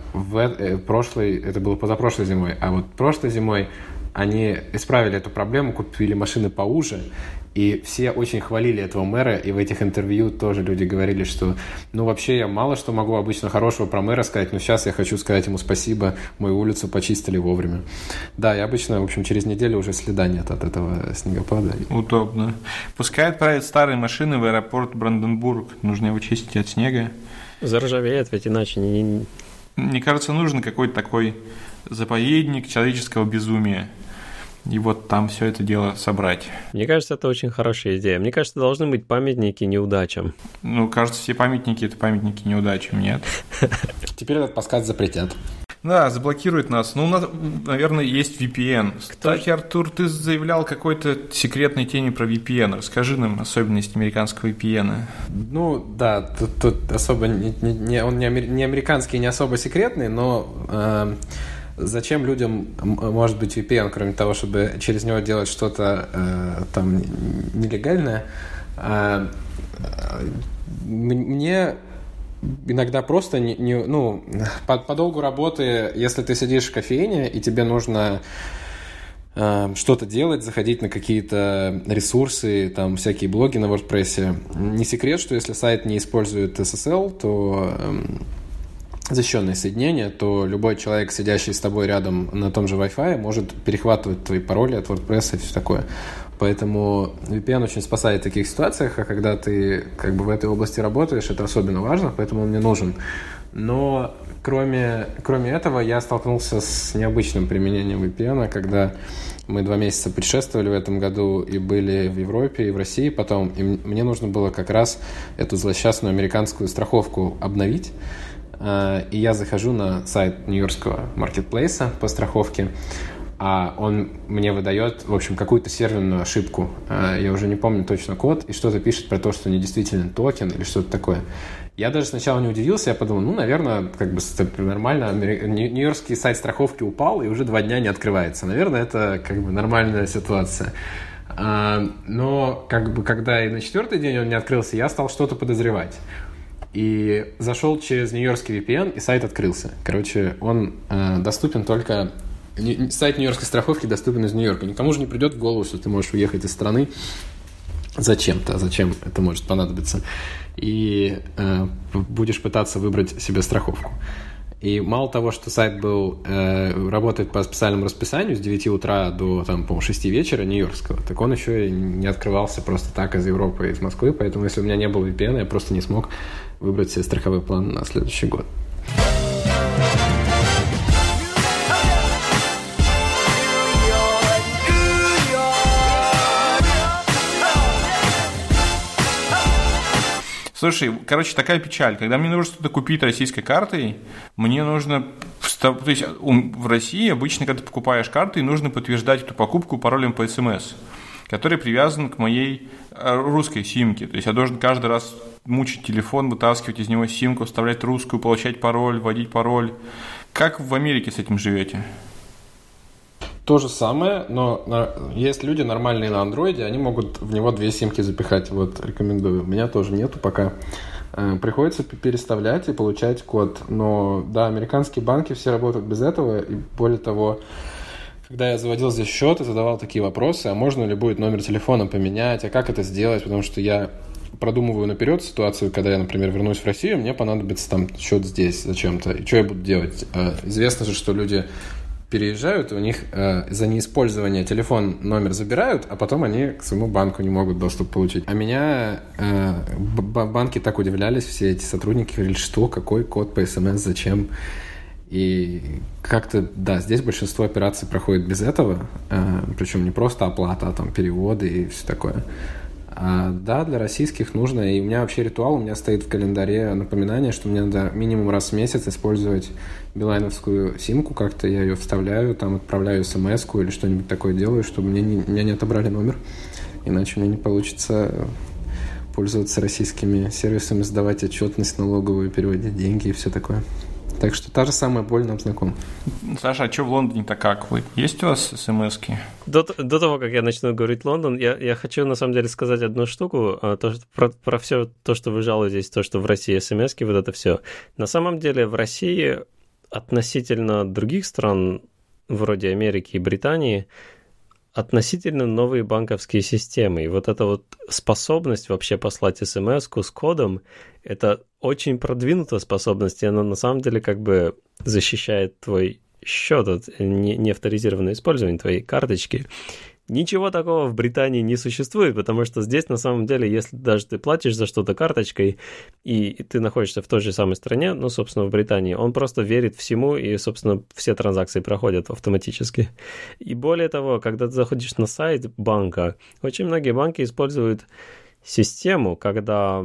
это было позапрошлой зимой, а вот прошлой зимой они исправили эту проблему, купили машины поуже, и все очень хвалили этого мэра, и в этих интервью тоже люди говорили, что вообще я мало что могу обычно хорошего про мэра сказать, но сейчас я хочу сказать ему спасибо, мою улицу почистили вовремя. Да, и обычно, в общем, через неделю уже следа нет от этого снегопада. Удобно. Пускай отправят старые машины в аэропорт Бранденбург, нужно его чистить от снега. Заржавеет, ведь иначе не... Мне кажется, нужен какой-то такой заповедник человеческого безумия. И вот там все это дело собрать. Мне кажется, это очень хорошая идея. Мне кажется, должны быть памятники неудачам. Кажется, все памятники – это памятники неудачам, нет? Теперь этот подкаст запретят. Да, заблокирует нас. У нас, наверное, есть VPN. Кстати, Артур, ты заявлял какой-то секретной теме про VPN. Расскажи нам особенности американского VPN. Да, тут особо он не американский, не особо секретный, но... Зачем людям может быть VPN, кроме того, чтобы через него делать что-то там нелегальное? Мне иногда просто по долгу работы, если ты сидишь в кофейне и тебе нужно что-то делать, заходить на какие-то ресурсы, там всякие блоги на WordPress, не секрет, что если сайт не использует SSL, то защищенное соединение, то любой человек, сидящий с тобой рядом на том же Wi-Fi, может перехватывать твои пароли от WordPress и все такое. Поэтому VPN очень спасает в таких ситуациях, а когда ты как бы в этой области работаешь, это особенно важно, поэтому он мне нужен. Но кроме этого я столкнулся с необычным применением VPN, когда мы 2 месяца путешествовали в этом году и были в Европе, и в России потом, и мне нужно было как раз эту злосчастную американскую страховку обновить. И я захожу на сайт нью-йоркского маркетплейса по страховке, а он мне выдает, в общем, какую-то серверную ошибку. Я уже не помню точно код, и что-то пишет про то, что недействителен токен или что-то такое. Я даже сначала не удивился, я подумал, наверное, как бы нормально, нью-йоркский сайт страховки упал и уже 2 дня не открывается. Наверное, это как бы нормальная ситуация. Но как бы когда и на 4-й день он не открылся, я стал что-то подозревать. И зашел через нью-йоркский VPN, и сайт открылся. Короче, он доступен только... Сайт нью-йоркской страховки доступен из Нью-Йорка. Никому же не придет в голову, что ты можешь уехать из страны зачем-то, зачем это может понадобиться. И будешь пытаться выбрать себе страховку. И мало того, что сайт работает по специальному расписанию с 9 утра до, там, по-моему, 6 вечера нью-йоркского, так он еще и не открывался просто так из Европы и из Москвы, поэтому если у меня не было VPN, я просто не смог выбрать себе страховой план на следующий год. Слушай, короче, такая печаль. Когда мне нужно что-то купить российской картой, мне нужно... То есть в России обычно, когда ты покупаешь карты, нужно подтверждать эту покупку паролем по СМС, который привязан к моей русской симке. То есть я должен каждый раз мучить телефон, вытаскивать из него симку, вставлять русскую, получать пароль, вводить пароль. Как в Америке с этим живете? То же самое, но есть люди нормальные на андроиде, они могут в него 2 симки запихать, вот, рекомендую. У меня тоже нету пока. Приходится переставлять и получать код. Но, да, американские банки все работают без этого, и более того, когда я заводил здесь счет и задавал такие вопросы, а можно ли будет номер телефона поменять, а как это сделать, потому что я продумываю наперед ситуацию, когда я, например, вернусь в Россию, мне понадобится там счет здесь зачем-то, и что я буду делать? Известно же, что люди переезжают, у них за неиспользование телефон номер забирают, а потом они к своему банку не могут доступ получить. А меня банки так удивлялись, все эти сотрудники говорили, что, какой код по СМС, зачем. И как-то, да, здесь большинство операций проходит без этого, причем не просто оплата, а там переводы и все такое. Да, для российских нужно, и у меня вообще ритуал, у меня стоит в календаре напоминание, что мне надо минимум раз в месяц использовать билайновскую симку, как-то я ее вставляю, там отправляю смс-ку или что-нибудь такое делаю, чтобы меня не отобрали номер, иначе у меня не получится пользоваться российскими сервисами, сдавать отчетность налоговую, переводить деньги и все такое. Так что та же самая боль нам знакома. Саша, а что в Лондоне-то как вы? Есть у вас смс-ки? До того, как я начну говорить Лондон, я хочу на самом деле сказать одну штуку, про все то, что вы жалуетесь, то, что в России смс-ки, вот это все. На самом деле в России относительно других стран, вроде Америки и Британии, относительно новые банковские системы. И вот эта вот способность вообще послать смс-ку с кодом, это очень продвинутая способность, и она на самом деле как бы защищает твой счет от неавторизированного использования твоей карточки. Ничего такого в Британии не существует, потому что здесь на самом деле, если даже ты платишь за что-то карточкой, и ты находишься в той же самой стране, ну, собственно, в Британии, он просто верит всему, и, собственно, все транзакции проходят автоматически. И более того, когда ты заходишь на сайт банка, очень многие банки используют систему, когда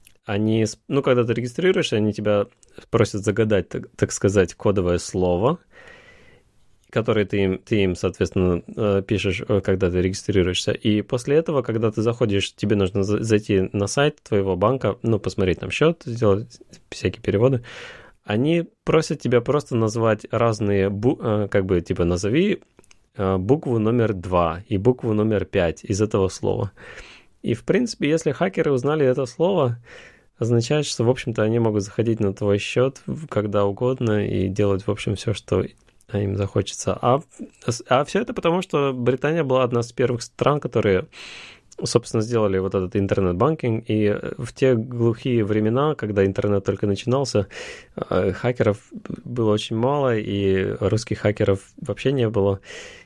когда ты регистрируешься, они тебя просят загадать, так сказать, кодовое слово, который ты им, соответственно, пишешь, когда ты регистрируешься. И после этого, когда ты заходишь, тебе нужно зайти на сайт твоего банка, посмотреть там счет, сделать всякие переводы. Они просят тебя просто назвать разные, назови букву номер 2 и букву номер 5 из этого слова. И, в принципе, если хакеры узнали это слово, означает, что, в общем-то, они могут заходить на твой счет когда угодно и делать, в общем, все, что им захочется. А все это потому, что Британия была одна из первых стран, которые, собственно, сделали вот этот интернет-банкинг, и в те глухие времена, когда интернет только начинался, хакеров было очень мало, и русских хакеров вообще не было.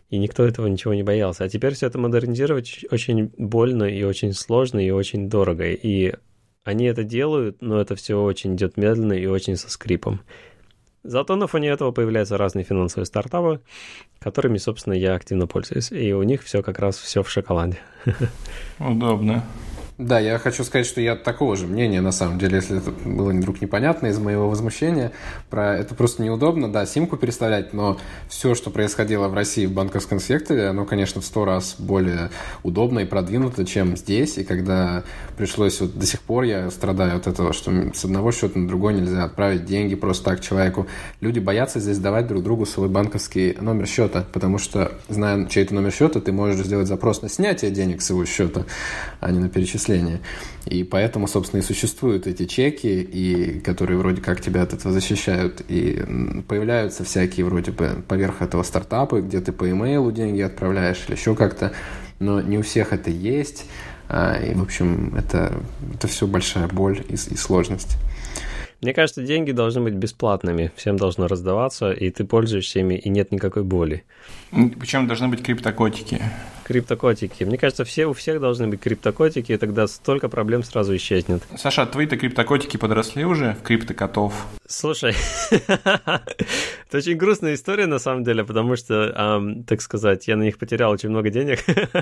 и никто этого ничего не боялся. А теперь все это модернизировать очень больно и очень сложно и очень дорого. И они это делают, но это все очень идет медленно и очень со скрипом. Зато на фоне этого появляются разные финансовые стартапы, которыми, собственно, я активно пользуюсь. И у них все как раз все в шоколаде. Удобно. Да, я хочу сказать, что я такого же мнения, на самом деле, если это было вдруг непонятно из моего возмущения. Про это просто неудобно, да, симку переставлять, но все, что происходило в России в банковском секторе, оно, конечно, в 100 раз более удобно и продвинуто, чем здесь. И когда пришлось, вот до сих пор я страдаю от этого, что с одного счета на другой нельзя отправить деньги просто так человеку. Люди боятся здесь давать друг другу свой банковский номер счета, потому что, зная чей-то номер счета, ты можешь сделать запрос на снятие денег с его счета, а не на перечисление. И поэтому, собственно, и существуют эти чеки, и которые вроде как тебя от этого защищают. И появляются всякие вроде бы поверх этого стартапы, где ты по имейлу деньги отправляешь или еще как-то. Но не у всех это есть. И, в общем, это все большая боль и сложность. Мне кажется, деньги должны быть бесплатными, всем должно раздаваться, и ты пользуешься ими, и нет никакой боли. Причем должны быть криптокотики. Криптокотики. Мне кажется, у всех должны быть криптокотики, и тогда столько проблем сразу исчезнет. Саша, твои-то криптокотики подросли уже в криптокотов? Слушай, это очень грустная история, на самом деле, потому что, так сказать, я на них потерял очень много денег.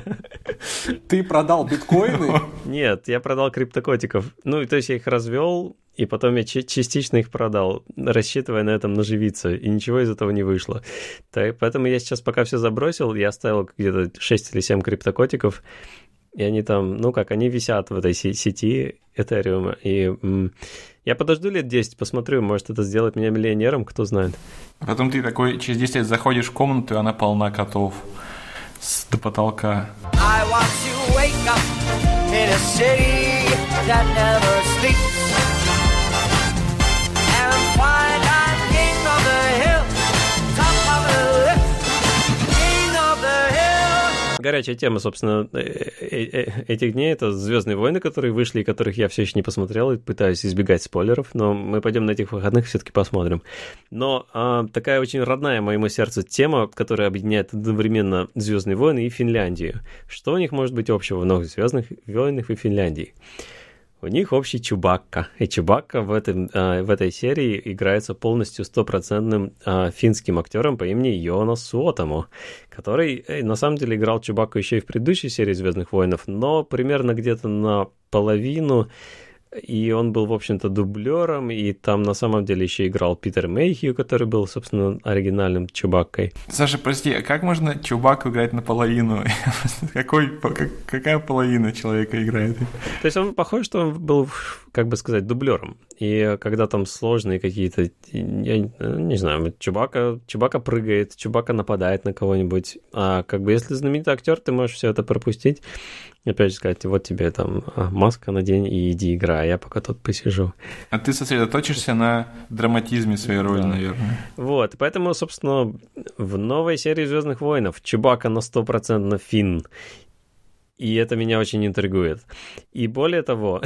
Ты продал биткоины? Нет, я продал криптокотиков. Ну, то есть я их развел, и потом я частично их продал, рассчитывая на этом наживиться, и ничего из этого не вышло. Поэтому я сейчас пока все забросил, я оставил где-то 6 или 7 криптокотиков, и они там, они висят в этой сети Ethereum, и я подожду лет 10, посмотрю, может это сделает меня миллионером, кто знает. Потом ты такой через 10 лет заходишь в комнату, и она полна котов до потолка. I want to wake up in a city that never sleeps. Горячая тема, собственно, этих дней — это «Звездные войны», которые вышли, и которых я все еще не посмотрел, и пытаюсь избегать спойлеров, но мы пойдем на этих выходных все-таки посмотрим. Но такая очень родная моему сердцу тема, которая объединяет одновременно «Звездные войны» и Финляндию. Что у них может быть общего в новых «Звездных войнах» и Финляндии? У них общий Чубакка, и Чубакка в этой серии играется полностью 100% финским актером по имени Йонас Суотамо, который на самом деле играл Чубакку еще и в предыдущей серии «Звездных войнов», но примерно где-то наполовину, и он был, в общем-то, дублером, и там на самом деле еще играл Питер Мейхью, который был, собственно, оригинальным Чубаккой. Саша, прости, а как можно Чубакку играть наполовину? Какая половина человека играет? То есть он похож, что он был, как бы сказать, дублером. И когда там сложные какие-то, я не знаю, Чубакка прыгает, Чубакка нападает на кого-нибудь. А как бы если знаменитый актер, ты можешь все это пропустить. Опять же сказать, вот тебе там маска надень и иди играй, а я пока тут посижу. А ты сосредоточишься на драматизме своей роли, да, наверное. Вот, поэтому, собственно, в новой серии «Звездных войнов» Чубакка на 100% финн. И это меня очень интригует. И более того,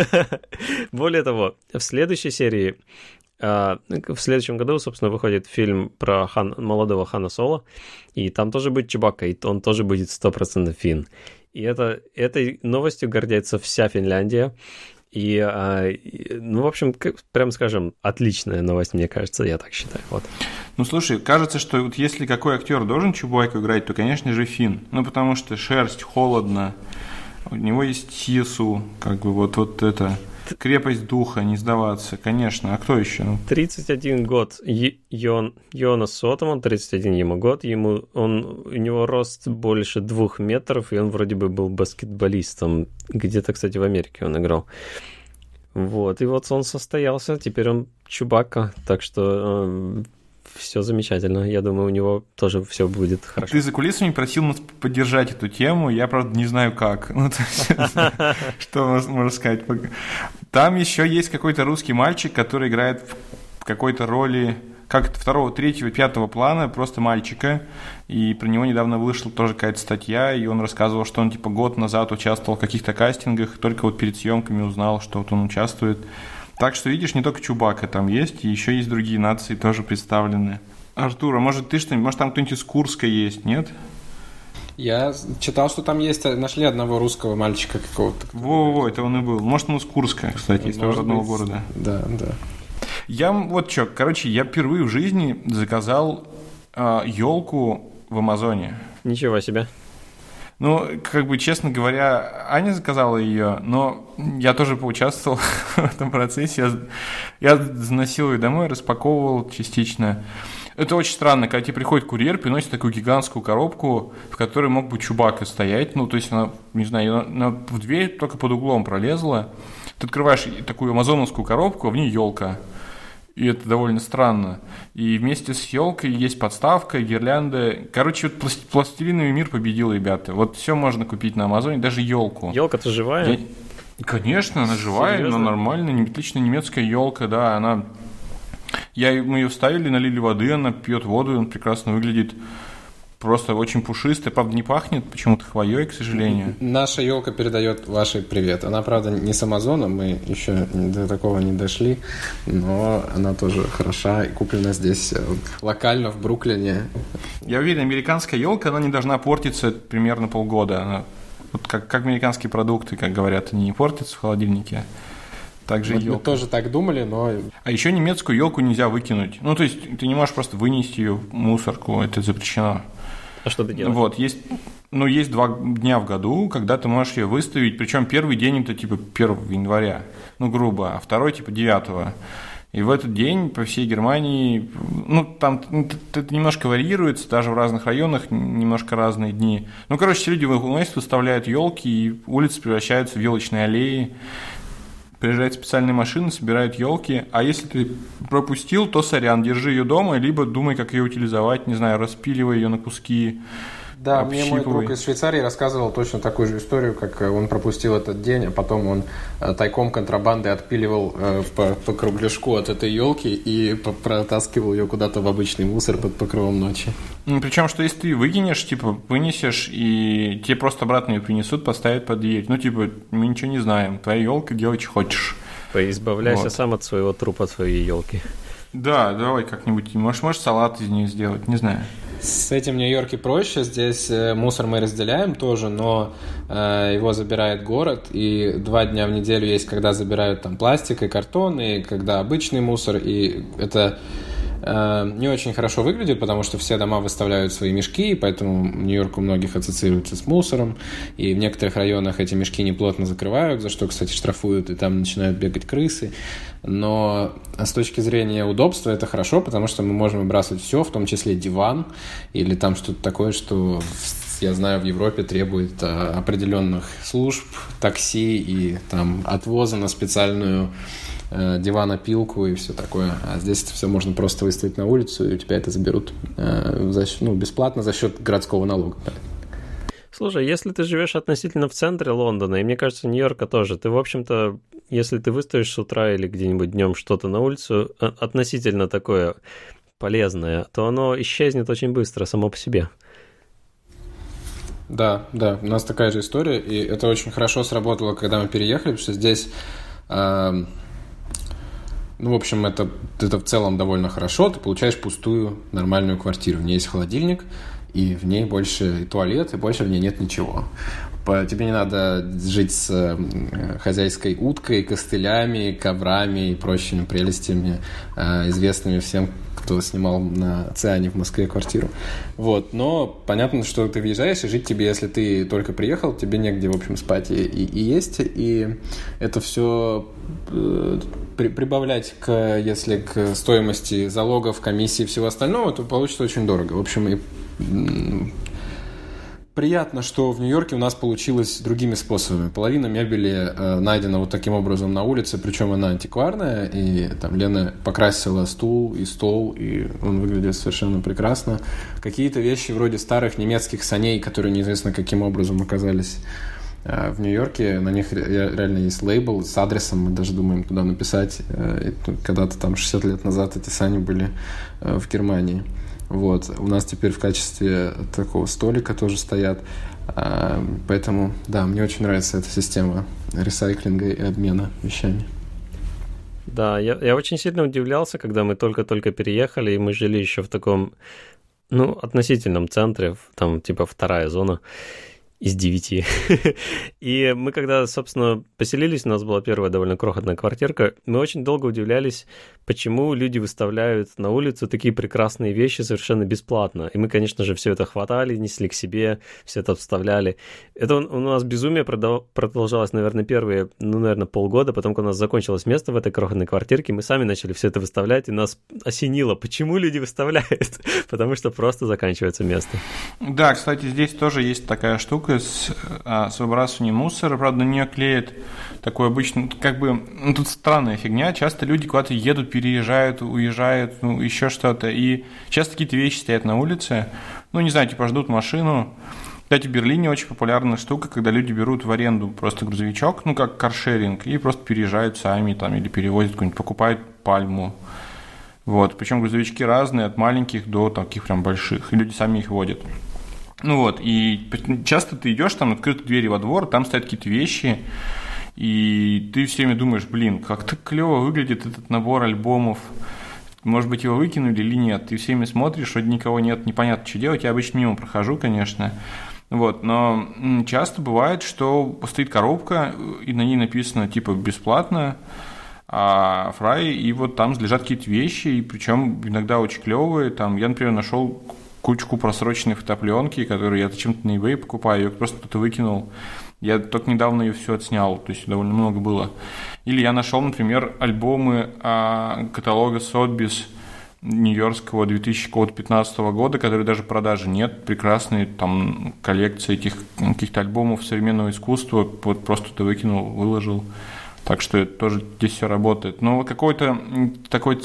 в следующей серии, в следующем году, собственно, выходит фильм про молодого Хана Соло, и там тоже будет Чубакка, и он тоже будет 100% финн. И этой новостью гордится вся Финляндия. И, в общем, прям скажем, отличная новость, мне кажется, я так считаю. Вот. Ну, слушай, кажется, что вот если какой актер должен Чубайку играть, то, конечно же, финн. Ну, потому что шерсть, холодно, у него есть сису, как бы вот это... Крепость духа, не сдаваться, конечно. А кто еще? 31 год Йонас Суотамо, 31 ему год. У него рост больше 2 метров, и он вроде бы был баскетболистом. Где-то, кстати, в Америке он играл. Вот, и вот он состоялся, теперь он Чубакка, так что... Все замечательно. Я думаю, у него тоже все будет хорошо. Ты за кулисами просил нас поддержать эту тему. Я, правда, не знаю как. Что можно сказать? Там еще есть какой-то русский мальчик, который играет в какой-то роли как 2-го, 3-го, 5-го плана, просто мальчика. И про него недавно вышла тоже какая-то статья, и он рассказывал, что он типа год назад участвовал в каких-то кастингах, только вот перед съемками узнал, что вот он участвует. Так что, видишь, не только Чубакка там есть, и еще есть другие нации тоже представлены. Артур, а может ты что-нибудь, может там кто-нибудь из Курска есть, нет? Я читал, что там есть, нашли одного русского мальчика какого-то. Во-во, это он и был. Может, он из Курска, кстати, из того родного города. Да, да. Я вот что, короче, я впервые в жизни заказал елку в Амазоне. Ничего себе. Ну, как бы, честно говоря, Аня заказала ее, но я тоже поучаствовал в этом процессе. Я заносил ее домой, распаковывал частично. Это очень странно, когда тебе приходит курьер, приносит такую гигантскую коробку, в которой мог бы Чубакка стоять. Ну, то есть она, не знаю, она в дверь только под углом пролезла. Ты открываешь такую амазоновскую коробку, а в ней елка. И это довольно странно. И вместе с елкой есть подставка, гирлянда. Короче, вот пластилиновый мир победил, ребята. Вот все можно купить на Амазоне, даже елку. Елка-то живая? Конечно, она живая, серьезно? Но нормальная, отличная немецкая елка, да, она... Мы ее вставили, налили воды, она пьет воду, он прекрасно выглядит. Просто очень пушистая, правда, не пахнет почему-то хвоей, к сожалению. Наша елка передает вашей привет. Она, правда, не с Амазона, мы еще до такого не дошли, но она тоже хороша и куплена здесь локально, в Бруклине. Я уверен, американская елка, она не должна портиться примерно полгода. Она, вот как американские продукты, как говорят, они не портятся в холодильнике. Также мы тоже так думали, но... А еще немецкую елку нельзя выкинуть. Ну, то есть ты не можешь просто вынести ее в мусорку, это запрещено. А что ты делаешь? Вот, есть 2 дня в году, когда ты можешь ее выставить, причем первый день это типа 1 января, ну, грубо, а второй типа 9. И в этот день по всей Германии, ну, там это немножко варьируется, даже в разных районах немножко разные дни. Ну, короче, все люди выставляют елки, и улицы превращаются в елочные аллеи. Приезжают специальные машины, собирают елки, а если ты пропустил, то сорян, держи ее дома, либо думай, как ее утилизовать, не знаю, распиливай ее на куски. Да, мне мой друг из Швейцарии рассказывал точно такую же историю, как он пропустил этот день, а потом он тайком контрабандой отпиливал по кругляшку от этой елки и протаскивал ее куда-то в обычный мусор под покровом ночи. Причем, что если ты выкинешь, типа, вынесешь, и тебе просто обратно ее принесут, поставят под дверь. Ну, типа, мы ничего не знаем, твоя елка, делай, что хочешь. Поизбавляйся сам от своего трупа, от своей елки. Да, давай как-нибудь, можешь салат из нее сделать, не знаю. С этим в Нью-Йорке проще, здесь мусор мы разделяем тоже, но его забирает город, и 2 дня в неделю есть, когда забирают там пластик и картон, и когда обычный мусор, и это не очень хорошо выглядит, потому что все дома выставляют свои мешки, и поэтому Нью-Йорк у многих ассоциируется с мусором, и в некоторых районах эти мешки неплотно закрывают, за что, кстати, штрафуют, и там начинают бегать крысы. Но с точки зрения удобства это хорошо, потому что мы можем выбрасывать все, в том числе диван или там что-то такое, что, я знаю, в Европе требует определенных служб, такси и там отвоза на специальную диванопилку и все такое. А здесь это все можно просто выставить на улицу, и у тебя это заберут бесплатно за счет городского налога. Слушай, если ты живешь относительно в центре Лондона, и мне кажется, Нью-Йорка тоже, ты, в общем-то, если ты выставишь с утра или где-нибудь днем что-то на улицу относительно такое полезное, то оно исчезнет очень быстро само по себе. Да, у нас такая же история, и это очень хорошо сработало, когда мы переехали, потому что здесь... в общем, это в целом довольно хорошо. Ты получаешь пустую нормальную квартиру. В ней есть холодильник, и в ней больше и туалет, и больше в ней нет ничего. Тебе не надо жить с хозяйской уткой, костылями, коврами и прочими прелестями, известными всем, кто снимал на Циане в Москве квартиру. Вот. Но понятно, что ты въезжаешь, и жить тебе, если ты только приехал, тебе негде, в общем, спать и есть. И это все прибавлять если к стоимости залогов, комиссии и всего остального, то получится очень дорого. В общем, и приятно, что в Нью-Йорке у нас получилось другими способами. Половина мебели найдена вот таким образом на улице, причем она антикварная, и там Лена покрасила стул и стол, и он выглядит совершенно прекрасно. Какие-то вещи вроде старых немецких саней, которые неизвестно каким образом оказались в Нью-Йорке, на них реально есть лейбл с адресом, мы даже думаем туда написать. Когда-то там 60 лет назад эти сани были в Германии. Вот. У нас теперь в качестве такого столика тоже стоят. Поэтому, да, мне очень нравится эта система ресайклинга и обмена вещами. Да, я очень сильно удивлялся, когда мы только-только переехали, и мы жили еще в таком Ну, относительном центре, там типа 2-я зона из 9. И мы когда, собственно, поселились, у нас была первая довольно крохотная квартирка, мы очень долго удивлялись, почему люди выставляют на улицу такие прекрасные вещи совершенно бесплатно. И мы, конечно же, все это хватали, несли к себе, все это вставляли. Это у нас безумие продолжалось, наверное, первые, полгода. Потом, когда у нас закончилось место в этой крохотной квартирке, мы сами начали все это выставлять, и нас осенило, почему люди выставляют. Потому что просто заканчивается место. Да, кстати, здесь тоже есть такая штука с выбрасыванием мусора. Правда, на нее клеят такой обычный, тут странная фигня. Часто люди куда-то едут, переезжают, уезжают, еще что-то. И часто какие-то вещи стоят на улице. Не знаю, ждут машину. Кстати, в Берлине очень популярная штука, когда люди берут в аренду просто грузовичок, как каршеринг, и просто переезжают сами или перевозят какую-нибудь, покупают пальму. Вот. Причем грузовички разные, от маленьких до таких прям больших. И люди сами их водят. И часто ты идешь, там открыты двери во двор, там стоят какие-то вещи, и ты все время думаешь, как-то клево выглядит этот набор альбомов, может быть, его выкинули или нет, ты все время смотришь, вроде никого нет, непонятно, что делать, я обычно мимо прохожу, конечно, но часто бывает, что стоит коробка, и на ней написано, бесплатно, фрай, и там лежат какие-то вещи, и причем иногда очень клевые, я, например, нашел кучку просроченной фотопленки, которую я зачем-то на eBay покупаю, ее просто кто-то выкинул. Я только недавно ее все отснял, то есть довольно много было. Или я нашел, например, альбомы каталога Sotheby's нью-йоркского 2015 года, которые даже в продаже нет. Прекрасные коллекции этих каких-то альбомов современного искусства. Просто ты выкинул, выложил. Так что это тоже здесь все работает. Но какой-то такой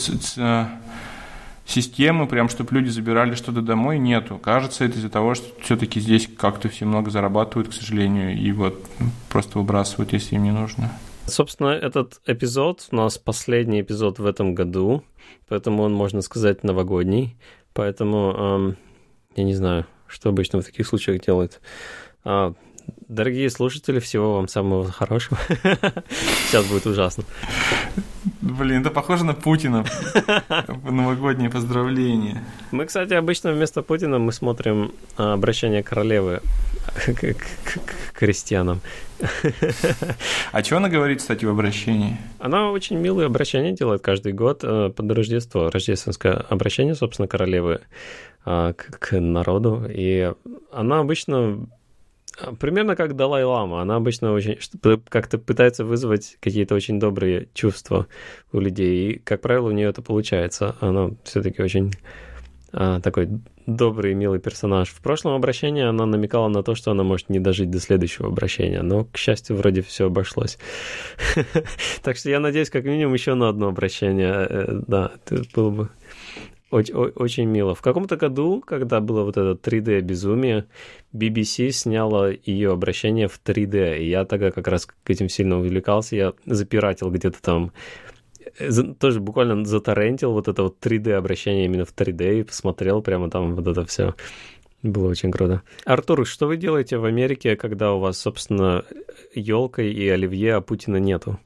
системы, прям, чтобы люди забирали что-то домой, нету. Кажется, это из-за того, что все-таки здесь как-то все много зарабатывают, к сожалению, и просто выбрасывают, если им не нужно. Собственно, этот эпизод у нас последний эпизод в этом году, поэтому он, можно сказать, новогодний. Поэтому я не знаю, что обычно в таких случаях делают. Дорогие слушатели, всего вам самого хорошего. Сейчас будет ужасно. Это похоже на Путина. Новогоднее поздравление. Мы, кстати, обычно вместо Путина мы смотрим обращение королевы к крестьянам. А что она говорит, кстати, в обращении? Она очень милые обращения делает каждый год под Рождество. Рождественское обращение, собственно, королевы к народу. И она обычно... Примерно как Далай-лама. Она обычно очень как-то пытается вызвать какие-то очень добрые чувства у людей. И, как правило, у нее это получается. Она все-таки очень такой добрый, милый персонаж. В прошлом обращении она намекала на то, что она может не дожить до следующего обращения. Но, к счастью, вроде все обошлось. Так что я надеюсь, как минимум, еще на одно обращение. Да, это было бы... Очень мило. В каком-то году, когда было это 3D-безумие, BBC сняла ее обращение в 3D, и я тогда как раз к этим сильно увлекался, я запиратил где-то там, тоже буквально заторрентил это 3D-обращение именно в 3D и посмотрел прямо там это все. Было очень круто. Артур, что вы делаете в Америке, когда у вас, собственно, елка и оливье, а Путина нету?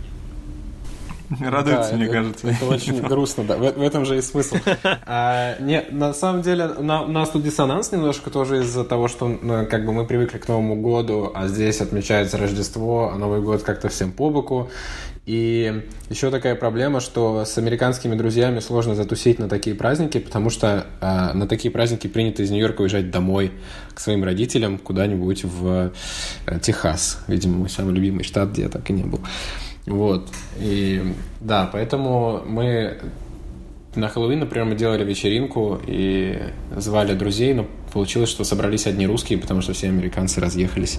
Радуется, мне кажется. Это очень грустно, да. В этом же и смысл. Нет, на самом деле, у нас тут диссонанс немножко тоже из-за того, что мы привыкли к Новому году, а здесь отмечается Рождество, а Новый год как-то всем по боку. И еще такая проблема, что с американскими друзьями сложно затусить на такие праздники, потому что на такие праздники принято из Нью-Йорка уезжать домой к своим родителям куда-нибудь в Техас. Видимо, мой самый любимый штат, где я так и не был. И да, поэтому мы на Хэллоуин, например, мы делали вечеринку и звали друзей, но получилось, что собрались одни русские, потому что все американцы разъехались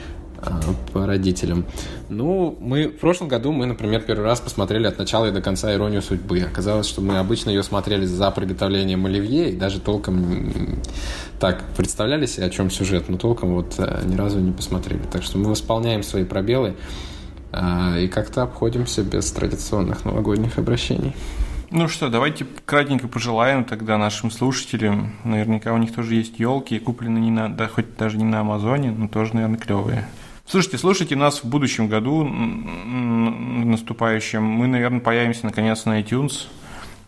по родителям. В прошлом году мы, например, первый раз посмотрели от начала и до конца «Иронию судьбы». Оказалось, что мы обычно ее смотрели за приготовлением оливье и даже толком так представляли себе, о чем сюжет, но толком ни разу не посмотрели. Так что мы восполняем свои пробелы и как-то обходимся без традиционных новогодних обращений. Ну что, давайте кратенько пожелаем тогда нашим слушателям. Наверняка у них тоже есть елки, купленные хоть даже не на Амазоне, но тоже, наверное, клевые. Слушайте нас в будущем году, наступающем. Мы, наверное, появимся наконец на iTunes.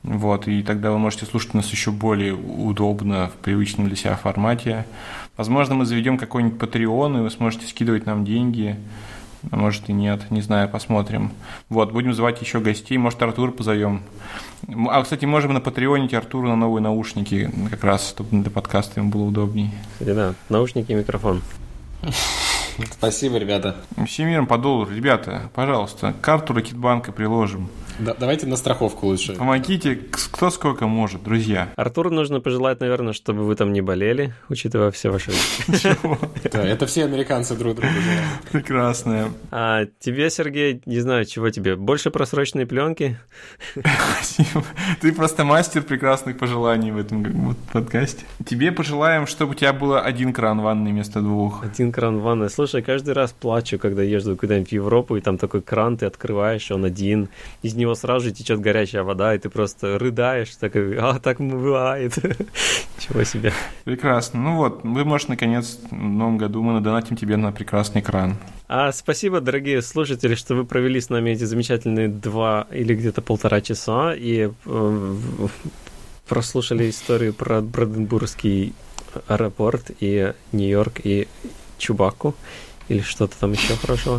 Вот, и тогда вы можете слушать нас еще более удобно в привычном для себя формате. Возможно, мы заведем какой-нибудь Patreon, и вы сможете скидывать нам деньги. А может и нет, не знаю, посмотрим. Вот, будем звать еще гостей, может, Артура позовем. А, кстати, можем на Патреоне Артуру на новые наушники, как раз, чтобы для подкаста ему было удобней. Кстати, да, наушники и микрофон. Спасибо, ребята. Всем миром по доллару. Ребята, пожалуйста, карту Рокетбанка приложим. Давайте на страховку лучше. Помогите, кто сколько может, друзья. Артуру нужно пожелать, наверное, чтобы вы там не болели, учитывая все ваши... Да, это все американцы друг другу желают. Прекрасно. А тебе, Сергей, не знаю, чего тебе, больше просроченной пленки? Спасибо. Ты просто мастер прекрасных пожеланий в этом подкасте. Тебе пожелаем, чтобы у тебя было один кран ванной вместо двух. Один кран ванной. Слушай, каждый раз плачу, когда езжу куда-нибудь в Европу, и там такой кран ты открываешь, он один, из него сразу же течет горячая вода, и ты просто рыдаешь, такой, так бывает. Чего себе. Прекрасно. Ну вот, вы можете, наконец, в новом году мы надонатим тебе на прекрасный кран. Спасибо, дорогие слушатели, что вы провели с нами эти замечательные 2 или где-то 1,5 часа и прослушали историю про Бранденбургский аэропорт и Нью-Йорк и Чубакку или что-то там еще хорошего.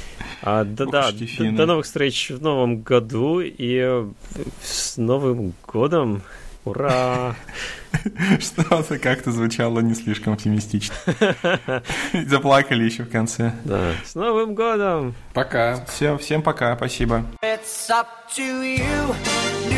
До новых встреч в новом году и с Новым годом! Ура! Что-то как-то звучало не слишком оптимистично. Заплакали еще в конце. Да. С Новым годом! Пока. Все, всем пока, спасибо. It's up to you.